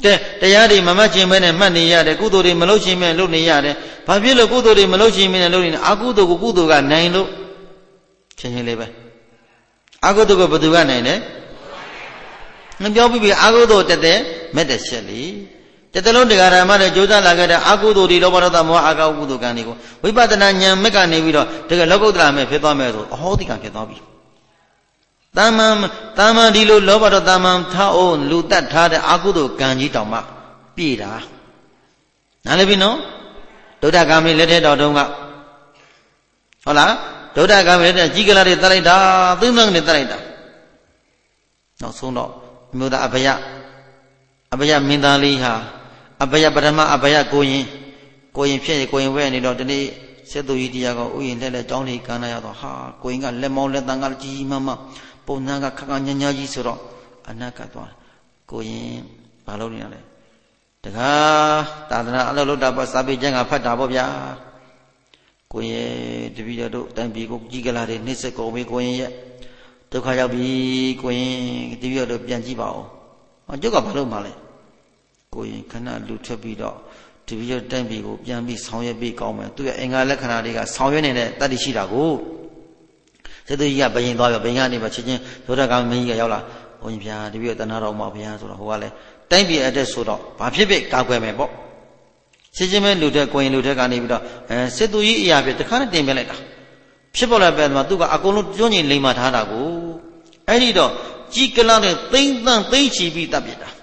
တရားတွေမမှတ်ခြင်းပဲနဲ့မှတ်နေရတယ်ကုသိုလ်တွေမလုပ်ခြင်းပဲလုပ်နေရတယ်ဘာဖြစ်လို့ကုသိုလ်တွေမလုပ်ခြင်းပဲနဲ့လုပ်နေအကုသိုလ်ကိုကုသိုလ်ကနိုင်လို့ချင်းချင်းလေးပဲအကုသိုလ်ကိုဘယ်သူကနိုင်လဲမပြောပြီးပြီအကုသိုလ်တက်တဲ့မဲ့တဲ့ချက်လေတလုံးတရားဓမ္မတွေကြိုးစားလာခဲ့တဲ့အကုသိုလ်တွေလောဘဒေါသမောဟအကုသိုလ်ကံတွေကိုဝိပဿနာဉာဏ်မဲ့ကနေပြီးတော့တကယ်လောကုတ္တရာမဲ့ဖြစ်သွားမယ်ဆိုအဟောတိကံဖြစ်သွားပြီတာမန်ဒီလိုလောဘဒေါသထားအောင်လူတတ်ထားတဲ့အကုသိုလ်ကံကြီးတောင်မှပြည့်တာနားလည်ပြီနော်ဒုဒ္ဒကာမိလက်ထဲတော်တုံးကဟုတ်လားဒုဒ္ဒကာမိလက်ထဲကြီးကလာတွေတတ်လိုက်တာသိမ့်သန်းတွေတတ်လိုက်တာနောက်ဆုံးတော့မြို့သားအဘယမင်းသားလေးဟာအဘယပထမအဘယကိုရင်ဖြစ်ကိုရင်ဝဲနေတော့ဒီနေ့စစ်သူကြီးတရားကဥယျာဉ်လက်ကြောင်းလေးကမ်းလာရတော့ဟာကိုရင်ကလက်မောင်းလက်တန်ကကြီးမမပုံစံကခက်ခါညညာကြီးဆိုတော့အနက်ကသွားကိုရင်ဘာလုပ်နေရလဲတကားသာသနာအလုပ်လုပ်တာပေါ့စာပေကျမ်းကဖတ်တာပေါ့ဗျာကိုရင်တပည့်တော်တို့တိုင်ပြည်ကိုကြီးကလာတွေနှိမ့်ဆက်ကုန်ပြီကိုရင်ရဲ့ဒုက္ခရောက်ပြီကိုရင်တပည့်တော်တို့ပြန်ကြည့်ပါဦးအကျုပ်ကဘာလုပ်မှလဲကိုရင်ခဏလူထွက်ပြီးတော့တပည့်တော်တိုင်ပြည်ကိုပြန်ပြီးဆောင်ရွက်ပြီးကောင်းမယ်သူရဲ့အင်္ဂါလက္ခဏာတွေကဆောင်ရွက်နေတဲ့တတ္တိရှိတာကိုစေသူကြီးကဘယင်သွားပြီးဘယင်ကနေမှချက်ချင်းဒုဒ္ဒကာမင်းကြီးကရောက်လာဘုန်းကြီးဗျာတပည့်တော်တဏှာတော်မှာဗျာဆိုတော့ဟိုကလည်းတိုင်းပြည်အတက်ဆိုတော့ဘာဖြစ်ဖြစ်ကာကွယ်မယ်ပေါ့ချက်ချင်းပဲလူတဲ့ကိုရင်လူတဲ့ကနေပြီးတော့စေသူကြီးအရာဖြစ်တခါနဲ့တင်ပြလိုက်တာဖြစ်ပေါ်လာပဲမှာသူကအကုန်လုံးကျွန်းကျင်လိမ္မာထားတာကိုအဲ့ဒီတော့ကြီးကလာနဲ့သိမ့်ချီပြီးတပ်ပြစ်တာ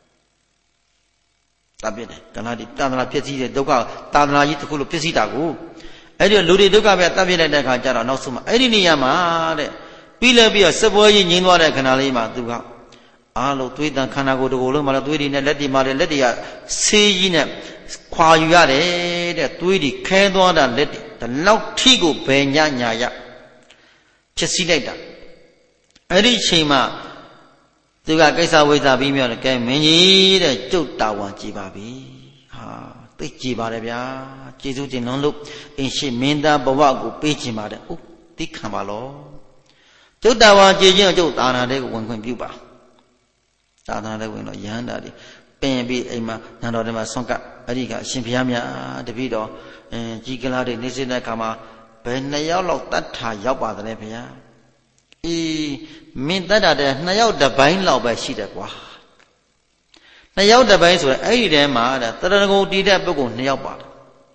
တပ်ပြစ်တယ်ကလာဒီတာသနာဖြစ်စည်းတဲ့ဒုက္ခတာသနာကြီးတစ်ခုလိုဖြစ်စည်းတာကိုအဲ့ဒီလူတွေဒုက္ခပဲတပ်ပြစ်လိုက်တဲ့အခါကျတော့နောက်ဆုံးမှာအဲ့ဒီနေရာမှာတဲ့ပြီးလဲပြီးတော့စပွဲကြီးငြိမ်းသွားတဲ့ခဏလေးမှာသူကအားလုံးသွေးတန်ခန္ဓာကိုယ်တစ်ခုလုံးမှာလည်းသွေးတွေနဲ့လက်တွေမှာလည်းလက်တွေကဆေးကြီးနဲ့ခွာယူရတယ်တဲ့သွေးတွေခဲသွားတာလက်တွေဒီလောက်ထိကိုဘယ်ညာရဖြစ်စည်းလိုက်တာအဲ့ဒီအချိန်မှာသူကကိစ္စဝိဇ္ဇာပြီးမြောက်တယ်ကဲမင်းကြီးတဲ့ကျုပ်တာဝန်ကြည်ပါပြီဟာသိကြည်ပါတယ်ဗျာကျေးဇူးတင်လုံးလို့အင်းရှိမင်းသားဘဝကိုပေးချင်ပါတယ်ဟုတ်သိခံပါလောကျုပ်တာဝန်ကြည်ခြင်းကျုပ်သာနာတဲ့ကိုဝင်ခွင့်ပြုပါသာသနာတဲ့ဝင်တော့ယဟန္တာတွေပင်ပြီးအိမ်မှာနန်းတော်ထဲမှာဆွန့်ကပ်အဲ့ဒီကအရှင်ဘုရားမြတ်တပည့်တော်ကြီးကလာတွေနေစစ်တဲ့အခါမှာဘယ်2ယောက်လောက်တတ်ထာရောက်ပါတယ်ဘုရားအေးမင်းတတ်တာတဲ့2ယောက်တစ်ပိုင်းလောက်ပဲရှိတယ်ကွာ2ယောက်တစ်ပိုင်းဆိုရင်အဲ့ဒီထဲမှာတရဏဂုံတည်တဲ့ပုဂ္ဂိုလ်2ယောက်ပါတယ်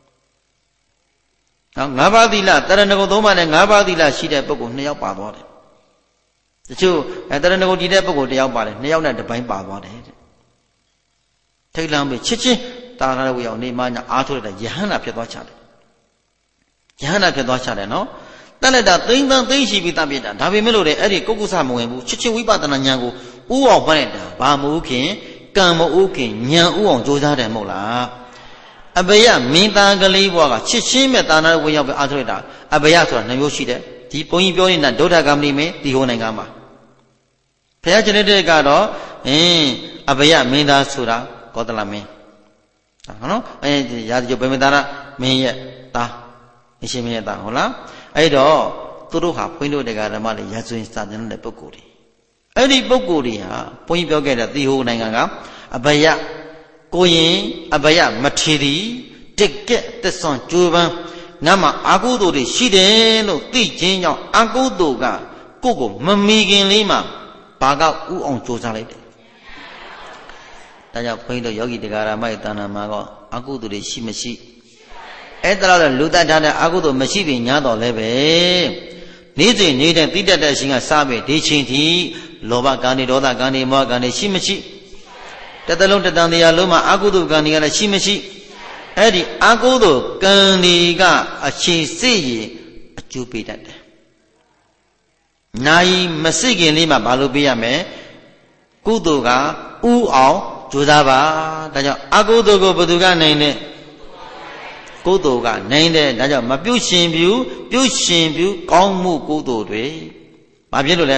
5ပါးသီလတရဏဂုံ3ပါးနဲ့5ပါးသီလရှိတဲ့ပုဂ္ဂိုလ်2ယောက်ပါသွားတယ်တချို့တရဏဂုံတည်တဲ့ပုဂ္ဂိုလ်1ယောက်ပါတယ်2ယောက်နဲ့တစ်ပိုင်းပါသွားတယ်တဲ့ထိတ်လန့်ပြီးချစ်ချင်းတာရဝေအောင်နေမှညာအားထုတ်တဲ့ယဟန္တာဖြစ်သွားချတယ်ယဟန္တာဖြစ်သွားချတယ်နော်တက်လက်တာသိမ့်ရှိပြီးတတ်ပြတာဒါပေမဲ့လို့လေအဲ့ဒီကုက္ကုဆမဝင်ဘူးချစ်ချင်းဝိပဿနာဉာဏ်ကိုဥအောင်ပတ်နေတာဘာမဟုတ်ခင်ကံမဟုတ်ခင်ဉာဏ်ဥအောင်ကြိုးစားတယ်မဟုတ်လားအဘယမင်းသားကလေးဘွားကချစ်ချင်းမဲ့တာနာဝေရောက်ပြီးအားထုတ်တာအဘယဆိုတာ2မျိုးရှိတယ်ဒီဘုန်းကြီးပြောနေတာဒုဒ္ဒကမဏိမင်းဒီဟိုနိုင်ငံမှာဘုရားကျင့်တဲ့ကတော့အဘယမင်းသားဆိုတာကောသလမင်းဟုတ်နော်ရာဇဂိဗေမသာရမင်းရဲ့သားအရှင်မင်းရဲ့သားဟုတ်လားအဲ့တော့သူတို့ဟာဘုန်းကြီးတို့တရားဓမ္မတွေရာဇဝင်စာသင်တဲ့ပုဂ္ဂိုလ်တွေအဲ့ဒီပုဂ္ဂိုလ်တွေဟာဘုန်းကြီးပြောခဲ့တဲ့သီဟိုနိုင်ငံကအဘယကိုရင်အဘယမထေရီတကက်သက်စွန်ကြိုးပမ်းငါမှာအာကုသိုလ်တွေရှိတယ်လို့သိခြင်းကြောင့်အာကုသိုလ်ကကိုယ့်ကိုမမီခင်လေးမှာဘာကဥအောင်ကြိုးစားလိုက်တယ်ဒါကြောင့်ဘုန်းကြီးတို့ယောဂီတရားဓမ္မရဲ့တဏ္ဍာမှာကအကုသိုလ်တွေရှိမရှိအဲ့ဒါတော့လူတတ်ထားတဲ့အကုသိုလ်မရှိပြီညာတော့လည်းပဲနေ့စဉ်နေတဲ့တိတတ်တဲ့အရှင်ကစားပဲဒီချိန်ထိလောဘကံတွေဒေါသကံတွေမောဟကံတွေရှိမရှိတသလုံးတတန်တရားလုံးမှာအကုသိုလ်ကံတွေကလည်းရှိမရှိအဲ့ဒီအကုသိုလ်ကံတွေကအချိန်စိတ်ရအကျိုးပေးတတ်တယ်။နိုင်မစိတ်ခင်လေးမှာဘာလို့ပေးရမလဲ။ကုသိုလ်ကဥအောင်ကြိုးစားပါ။ဒါကြောင့်အကုသိုလ်ကိုဘယ်သူကနိုင်လဲ။ကုသိုလ်ကနိုင်တယ်ဒါကြောင့်မပြုရှင်ပြုကောင်းမှုကုသိုလ်တွေ။ဘာဖြစ်လို့လဲ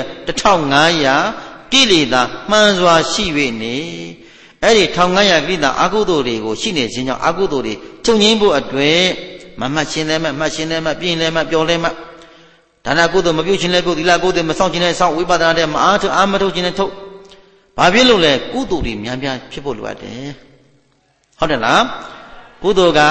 1500ကိလေသာမှန်စွာရှိ၍နေအဲ့ဒီ1500ကိလေသာအကုသိုလ်တွေကိုရှိနေခြင်းကြောင့်အကုသိုလ်တွေချုပ်ငြိမ်းဖို့အတွက်မမှတ်ရှင်းလဲမှတ်ရှင်းလဲမှတ်ပြင်းလဲမှတ်ပြောလဲမှတ်ဒါနကုသိုလ်မပြုခြင်းလဲပြုသီလကုသိုလ်မဆောင်ခြင်းလဲဆောင်ဝိပဿနာတဲ့မအားထုတ်အားမထုတ်ခြင်းနဲ့ထုတ်ဘာဖြစ်လို့လဲကုသိုလ်တွေများများဖြစ်ဖို့လိုအပ်တယ်ဟုတ်တယ်လားကုသိုလ်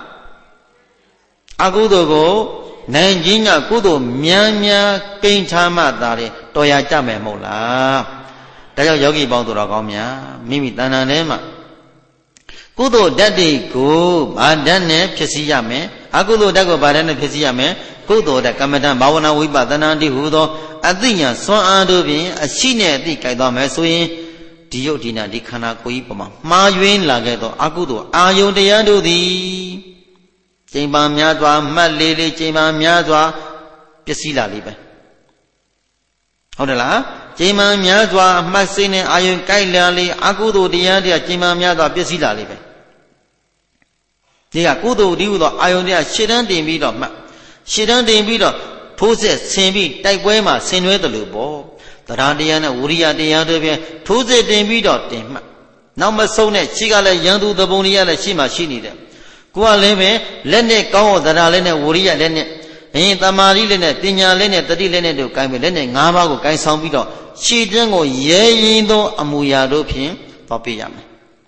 ကအကုသိုလ်ကိုနိုင်ခြင်းကကုသိုလ်များများကိန်းချမှသာတယ်တော်ရကြမယ်မဟုတ်လားဒါကြောင့်ယောဂီပေါင်းသူတော်ကောင်းများမိမိတဏ္ဍာထဲမှာကုသိုလ်ဓာတ်တွေကိုဘာဓာတ်နဲ့ဖြစ်စီရမယ်အကုသိုလ်ဓာတ်ကိုဘာဓာတ်နဲ့ဖြစ်စီရမယ်ကုသိုလ်ဓာတ်ကမ္မဋ္ဌာန်းဘာဝနာဝိပဿနာတိဟူသောအသိဉာဏ်စွမ်းအားတို့ဖြင့်အရှိနဲ့အသိကြိုက်သွားမယ်ဆိုရင်ဒီယုတ်ဒီနာဒီခန္ဓာကိုယ်ကြီးပေါ်မှာမှားယွင်းလာခဲ့သောအကုသိုလ်အာယုန်တရားတို့သည်ကျိန်ပန်များစွာမှတ်လေးလေးကျိန်ပန်များစွာပျက်စီးလာလိမ့်မယ်ဟုတ်တယ်လားကျိန်ပန်များစွာမှတ်စိတ်နဲ့အာယုန်ကြိုက်လာလေအကုသိုလ်တရားတွေကျိန်ပန်များစွာပျက်စီးလာလိမ့်မယ်ဒီကကုသိုလ်ဒီဟုသောအာယုန်တရားရှေ့တန်းတင်ပြီးတော့မှတ်ရှေ့တန်းတင်ပြီးတော့ထိုးဆက်ဆင်ပြီးတိုက်ပွဲမှာဆင်နွှဲတယ်လို့ပေါ့တရားတရားနဲ့ဝိရိယတရားတွေဖြင့်ထိုးစစ်တင်ပြီးတော့တင်မှတ်နောက်မဆုံးနဲ့ရှိကလည်းရန်သူသဘုံတွေကလည်းရှိမှရှိနေတယ်ကိုကလည်းပဲလက်နဲ့ကောင်းအောင်တရားလည်းနဲ့ဝိရိယလည်းနဲ့တမာတိလည်းနဲ့ပညာလည်းနဲ့တတိလည်းနဲ့တို့ကိုင်းပြီးလက်နဲ့၅ပါးကိုကိုင်းဆောင်ပြီးတော့ရှေ့တန်းကိုရဲရင်သောအမူအရာတို့ဖြင့်သွားပြရမယ်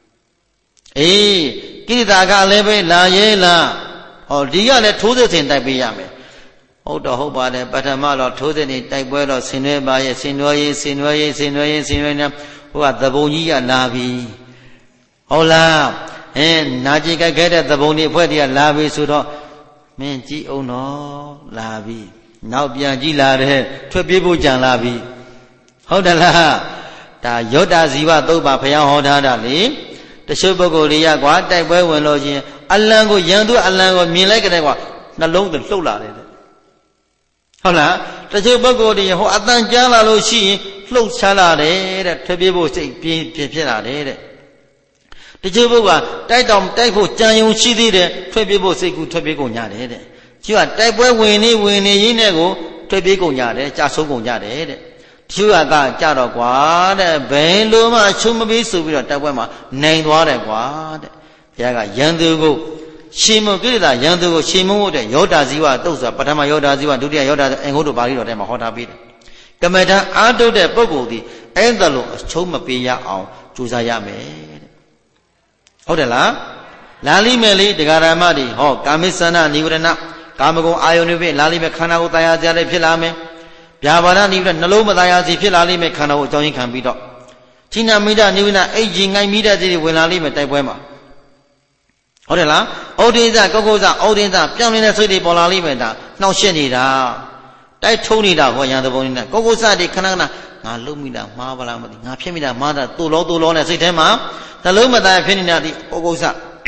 ကိရိတာကလည်းပဲလာရဲလားဟောဒီကလည်းထိုးစစ်ဆင်တိုက်ပြရမယ်ဟုတ်တော့ဟုတ်ပါတယ်ပထမတော့ထိုးစစ်နေတိုက်ပွဲတော့ဆင်နွှဲပါရဲ့ဆင်နွှဲရေးနဲ့ဟိုကသဘုံကြီးကလာပြီဟုတ်လားနာကျင်ကြိုက်ခဲ့တဲ့သဘုံတွေအဖွဲ့တွေကလာပြီဆိုတော့မင်းကြည့်အောင်တော့လာပြီနောက်ပြန်ကြည့်လာတဲ့ထွက်ပြေးဖို့ကြံလာပြီဟုတ်တယ်လားဒါယောတာဇီဝသုတ်ပါဘုရားဟောထားတာလေတချို့ပုဂ္ဂိုလ်တွေကကွာတိုက်ပွဲဝင်လို့ချင်းအလံကိုရန်သူအလံကိုမြင်လိုက်ကြတဲ့ကွာနှလုံးသွင်းလှုပ်လာတယ်ဟုတ်လားတချို့ပုဂ္ဂိုလ်တွေဟိုအတန်ကြားလာလို့ရှိရင်လှုပ်ရှားလာတယ်တဲ့ထွက်ပြေးဖို့စိတ်ပြင်းဖြစ်လာတယ်တဲ့တချို့ပုဂ္ဂိုလ်ကတိုက်ဖို့ကြံယုံရှိသေးတယ်ထွက်ပြေးဖို့စိတ်ကူထွက်ပြေးကုန်ကြတယ်တဲ့သူကတိုက်ပွဲဝင်နေရင်းနဲ့ကိုထွက်ပြေးကုန်ကြတယ်ကြာဆုံးကုန်ကြတယ်တဲ့သူကကြတော့ကွာတဲ့ဘယ်လိုမှအချုံမပေးဆိုပြီးတော့တိုက်ပွဲမှာနိုင်သွားတယ်ကွာတဲ့ဘုရားကရန်သူကိုရှင်မုကိရိတာရန်သူကိုရှင်မုတ်တဲ့ယောတာဇီဝတုတ်ဆိုတာပထမယောတာဇီဝဒုတိယယောတာအင်္ဂုတ္တပါဠိတော်ထဲမှာဟောထားပြီးတယ်ကမ္မဋ္ဌာန်းအားထုတ်တဲ့ပုဂ္ဂိုလ်ဒီအဲ့ဒါလို့အချုံမပေးရအောင်ကြိုးစားရမယ်တဲ့ဟုတ်တယ်လားလာလိမယ်လေတရားဓမ္မတွေဟောကာမိသန္နနိဝရဏကာမဂုဏ်အာယုန်တွေဖြင့်လာလိမယ်ခန္ဓာကိုယ်တရားစရာတွေဖြစ်လာမယ်ဗျာပါဒနိဝရဏနှလုံးမတရားစီဖြစ်လာလိမယ်ခန္ဓာကိုအကြောင်းရင်းခံပြီးတော့ဌိနမိဒနိဝရဏအိတ်ကြီးငိုင်းမိတဲ့စီတွေဝင်လာလိမယ်တိုက်ပွဲမှာဟုတ်တယ်လားဩဒိသကုက္ကုဇဩဒိသပြောင်းနေတဲ့စိတ်တွေပေါ်လာလိမ့်မယ်ဒါနှောင့်ယှက်နေတာတိုက်ထုံးနေတာဟောရန်သဘုံနေတာကုက္ကုဇတွေခဏငါလုံမိတာမှားပါလားမသိငါဖြစ်မိတာမှားတာတူလောနဲ့စိတ်ထဲမှာနှလုံးမသားဖြစ်နေတာဒီကုက္ကုဇ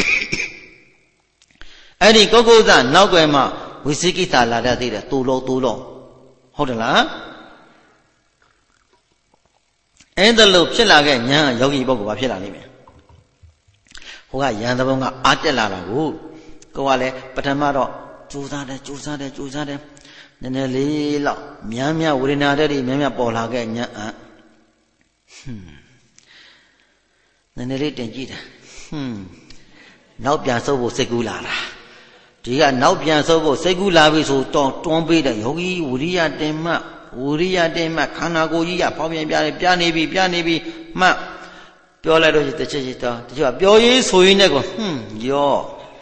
အဲ့ဒီကုက္ကုဇနောက်ွယ်မှာဝိသိကိစ္စလာတတ်သေးတယ်တူလောဟုတ်တယ်လားအဲ့ဒါလို့ဖြစ်လာခဲ့ညာယောဂီပုဂ္ဂိုလ်ဘာဖြစ်လာလိမ့်မယ်ဟိုကရန်သဘုံကအားတက်လာတာကိုကလည်းပထမတော့ကြိုးစားတယ်နည်းနည်းလေးလောက်များဝေဒနာတွေများပေါ်လာခဲ့ညာနည်းနည်းလေးတင်ကြည့်တယ်နောက်ပြန်ဆုပ်ဖို့စိတ်ကူးလာတာဒီကနောက်ပြန်ဆုပ်ဖို့စိတ်ကူးလာပြီဆိုတော့တွန်းပေးတယ်ယောဂီဝိရိယတင်မှခန္ဓာကိုယ်ကြီးကဖောင်းပြန်ပြနေပြီမှပြောလိုက်တော့တစ်ချက်တော့တချို့ကပြောရေးဆိုရင်းနဲ့ကိုရော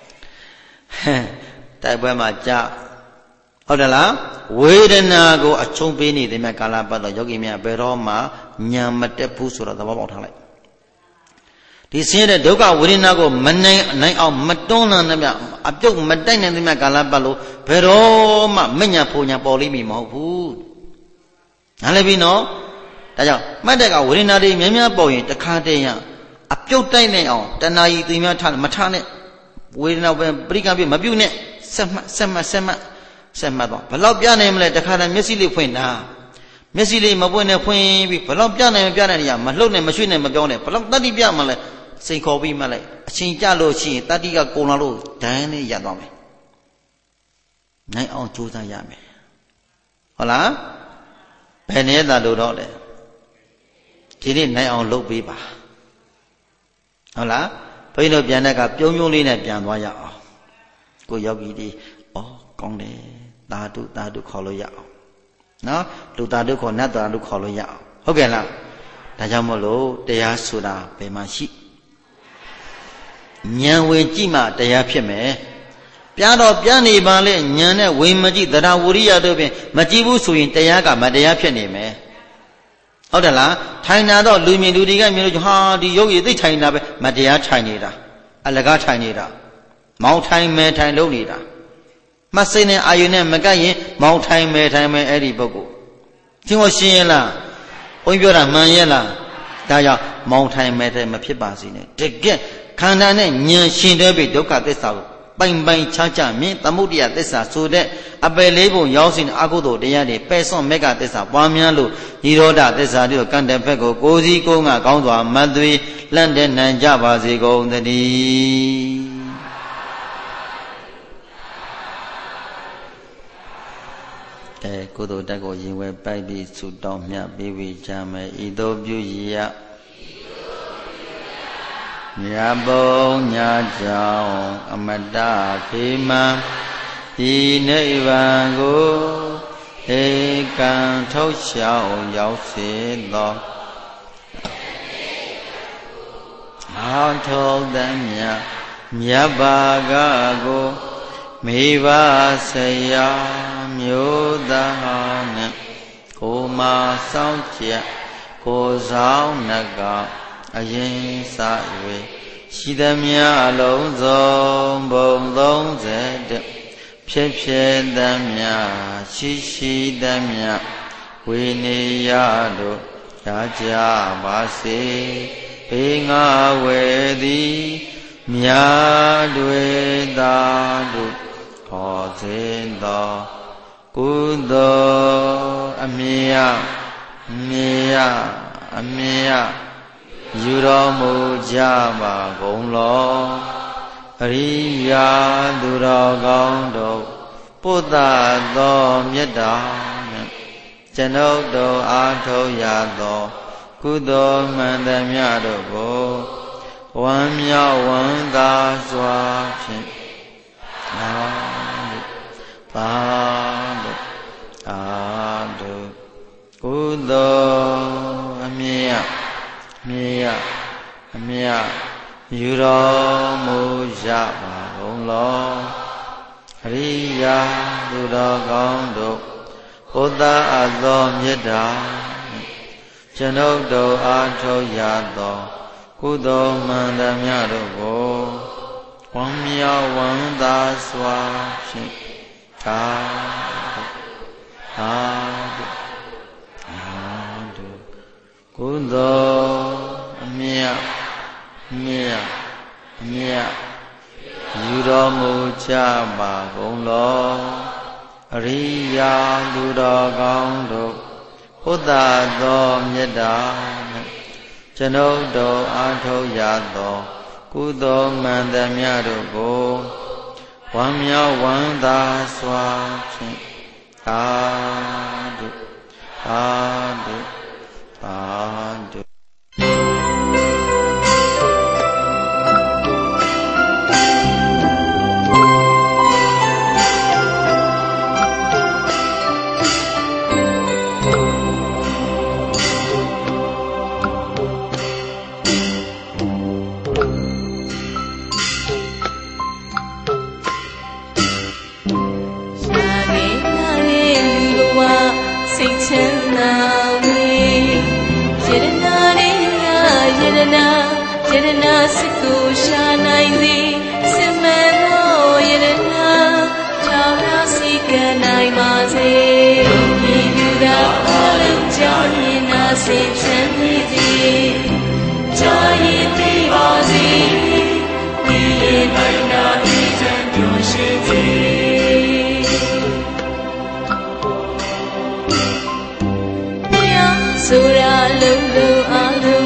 တိုက်ပွဲမှာကြာဟုတ်တယ်လားဝေဒနာကိုအချုံပေးနေတဲ့မြတ်ကာလပတ်တော့ယောဂီများဘယ်တော့မှညာမတက်ဘူးဆိုတော့သဘောပေါက်ထားလိုက်ဒီဆင်းရဲတဲ့ဒုက္ခဝေဒနာကိုမနိုင်အောင်မတွန်းလှန်တဲ့မြတ်အပြုတ်မတိုက်နိုင်တဲ့မြတ်ကာလပတ်လို့ဘယ်တော့မှမညာဖို့ညာပေါ်လိမ့်မည်မဟုတ်ဘူးနားလည်ပြီနော်ဒါကြောင့်မှတ်တဲ့ကဝေဒနာတွေများပေါ်ရင်တခါတည်းရအပြုတ်တိုက်နိုင်အောင်တဏှာကြီးသိများထားမထားနဲ့ဝေဒနာပဲပရိက္ခပြမပြုတ်နဲ့ဆက်မှတ်တော့ဘလောက်ပြနိုင်မလဲတခါတည်းမျက်စိလေးဖွင့်တာမျက်စိလေးမပွင့်နဲ့ဖွင့်ပြီးဘလောက်ပြနိုင်မနေရမလှုပ်နဲ့မရွှေ့နဲ့မပြောနဲ့ဘလောက်တတိပြမှလဲစိန်ခေါ်ပြီးမှလိုက်အချိန်ကြလို့ရှိရင်တတိကကုန်လာလို့ဒန်းလေးရပ်သွားမယ်နိုင်အောင်ကြိုးစားရမယ်ဟုတ်လားဘယ်နဲ့သာလို့တော့လဲဒီနေ့နိုင်အောင်လုပ်ပေးပါဟုတ်လားဘုန်းကြီးတို့ပြန်တဲ့ကပြုံးလေးနဲ့ပြန်သွားရအောင်ကိုယောဂီဒီကောင်းတယ်သာဓုခေါ်လို့ရအောင်နော်လူသာဓုခေါ်နတ်သာဓုခေါ်လို့ရအောင်ဟုတ်ကဲ့လားဒါကြောင့်မို့လို့တရားဆိုတာဘယ်မှာရှိဉာဏ်ဝင်ကြည့်မှတရားဖြစ်မယ်ပြတော့ပြနေပါလေဉာဏ်နဲ့ဝင်မကြည့်သရဝရိယတို့ဖြင့်မကြည့်ဘူးဆိုရင်တရားကမတရားဖြစ်နေမယ်ဟုတ်တယ်လားထိုင်တာတော့လူမြင်လူတွေကမြင်လို့ဟာဒီရုပ်ရည်သိထိုင်တာပဲမတရားထိုင်နေတာအလကားထိုင်နေတာမောင်းထိုင်မဲထိုင်လုပ်နေတာမှတ်စိတ်နဲ့အာယုနဲ့မကပ်ရင်မောင်းထိုင်မဲထိုင်မဲအဲ့ဒီပုဂ္ဂိုလ်သင်ဟောရှင်းရဲ့လားဘုန်းကြီးပြောတာမှန်ရဲ့လားဒါကြောင့်မောင်းထိုင်မဲထိုင်မဖြစ်ပါစေနဲ့တကယ်ခန္ဓာနဲ့ဉာဏ်ရှင်တဲ့ပြီဒုက္ခသစ္စာကိုပိုင်ပိုင်ခြားခြားမြင်သမုဒိယသစ္စာဆိုတဲ့အပယ်လေးပုံရောက်စဉ်အကုသိုလ်တရားတွေပယ်စွန့်မေကသစ္စာပွားများလို့និရောဓသစ္စာတို့ကံတဲ့ဘက်ကိုကိုယ်စီကိုယ်ငါကောင်းစွာမသွေလန့်တဲ့နိုင်ကြပါစေကုန်သတည်းကုသိုလ်တက်ကိုရင်ဝဲပိုက်ပြီးဆုတောင်းမြတ်ပေးဝေကြမယ်ဤသို့ပြုရမြတ်ဘုံညာကြောင့်အမတခေမံဤနိဗ္ဗာန်ကိုဧကံထုတ်လျှောက်ရောက်စေသောအာထုံတမြတ်မြတ်ဘာကကိုမိဘဆရာမျိုးသားနဲ့ကိုမဆောင်ချက်ကိုဆောင်နကအရင်စ၍ရှိသမျှအလုံးစုံဘုံ30ဖြစ်ဖြစ်သမျှရှိသမျှဝိနည်းရတို့ရကြပါစေဘေးငါဝေသည်မြတ်တွေသာတို့ခေါ်စဉ်သောကုသိုလ်အမြတ်ယူတော်မူကြပါကုန်လောအရိယာသူတော်ကောင်းတို့ပုဒ္ဒသောမေတ္တာနှင့်ကျွန်ုပ်တို့အားထုတ်ရသောကုသိုလ်မှန်သမျှတို့ကိုဝမ်းမြောက်ဝမ်းသာစွာဖြင့်သာတို့ကုသိုလ်အမြတ်ယူတော်မူကြပါကုန်လောအရိယာသူတော်ကောင်းတို့ဘုဒ္ဓအသောမေတ္တာကျွန်ုပ်တို့အားထုတ်ရသောကုသိုလ်မှန်သမျှတို့ကိုဝမ်းမြောက်ဝမ်းသာစွာဖြင့်သာတို့ကုသိုလ်အမြတ်ယူတော်မူကြပါကုန်လောအရိယာသူတော်ကောင်းတို့ဘုဒ္ဓသောမေတ္တာကျွန်ုပ်တို့အားထုတ်ရသောကုသိုလ်မှန်သမျှတို့ကိုဝမ်းမြောက်ဝမ်းသာစွာဖြင့်သာတို့ယရနာစိတ်ကိုရှာနိုင်သည်စစ်မှန်သောယရနာချောင်းရစီကနိုင်ပါစေဤသူသာအလုံးကြောင့်ရင်နာစိတ်ချမ်းမြေ့သည်ကြာရင်သိပါစေဒီရင်နိုင်နာဤချမ်းပြုရှိသည်တရားဆိုရာလုံးလုံးအလုံး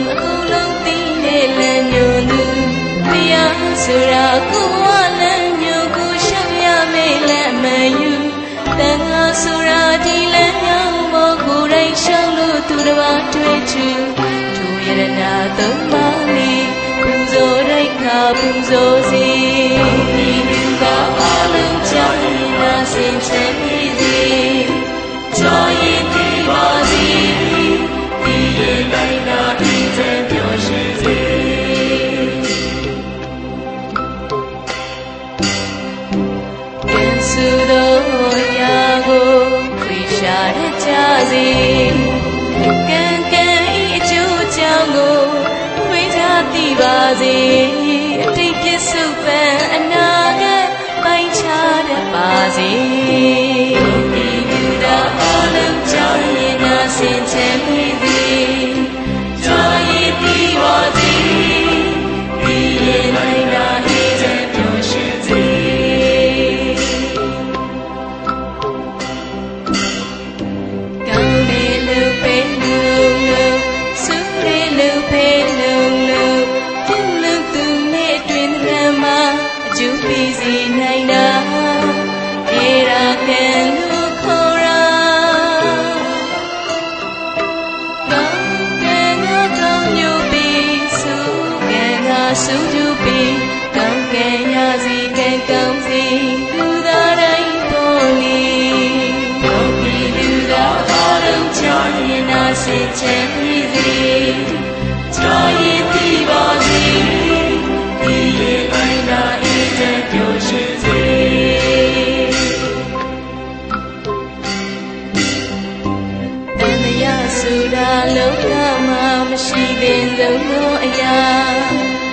ဆိုရာကိုဝလန်းညိုကိုရှောက်ရမေးလက်မယူတန်ခါဆိုရာဒီလက်ညောင်းမောကိုယ်တိုင်ရှောက်လို့သူတစ်ပါးတွေ့ချူထိုရတနာသုံးပါးမီပူဇော်လိုက်ခါပူဇော်စီဒီလူကအလုံးကြောင့်နာစင်ချမ်းမြေ့သည်ကြောရင်ဒီပါစီဒီရဲ့နိုင်နာဆိုသောအရာကိုခွေရှာတတ်ကြစေကံကံဤအကျိုးအကြောင်းကိုတွေးထားသိပါစေအတိတ်ပြစ္ဆုတ်ပံအနာဂတ်ပိုင်းခြားတတ်ပါစေဒီလူသားအလုံးကြောင့်ရင်နာစင်ချမ်းမြေသည်ကြာရည်ပြီးပါစေဒီရင်နိုင်တာအေးချမ်းပျော်ရွှင်စေကောင်းတယ်လို့ပဲလို့ဆုတယ်လို့ပဲလို့သူသူနဲ့တွင်ရမှာအကျိုးပေးစေနိုင်တာအေရာကံလို့ခေါ်ရာကောင်းကံကောင်းညိုပြီးဆုကံဆုကျူပြီးကောင်းကံရစီကံကောင်းစီလူသားတိုင်းပေါ်လီကောင်းပြီးလူသားအားလုံးချမ်းရင်နာစေချမ်းမြေစေကြာရည်ပြီးပါစေဒီရဲ့တိုင်းသာအေးချမ်းပျော်ရွှင်စေတန်တရားဆိုတာလောကမှာမရှိသေးဆုံးသောအရာ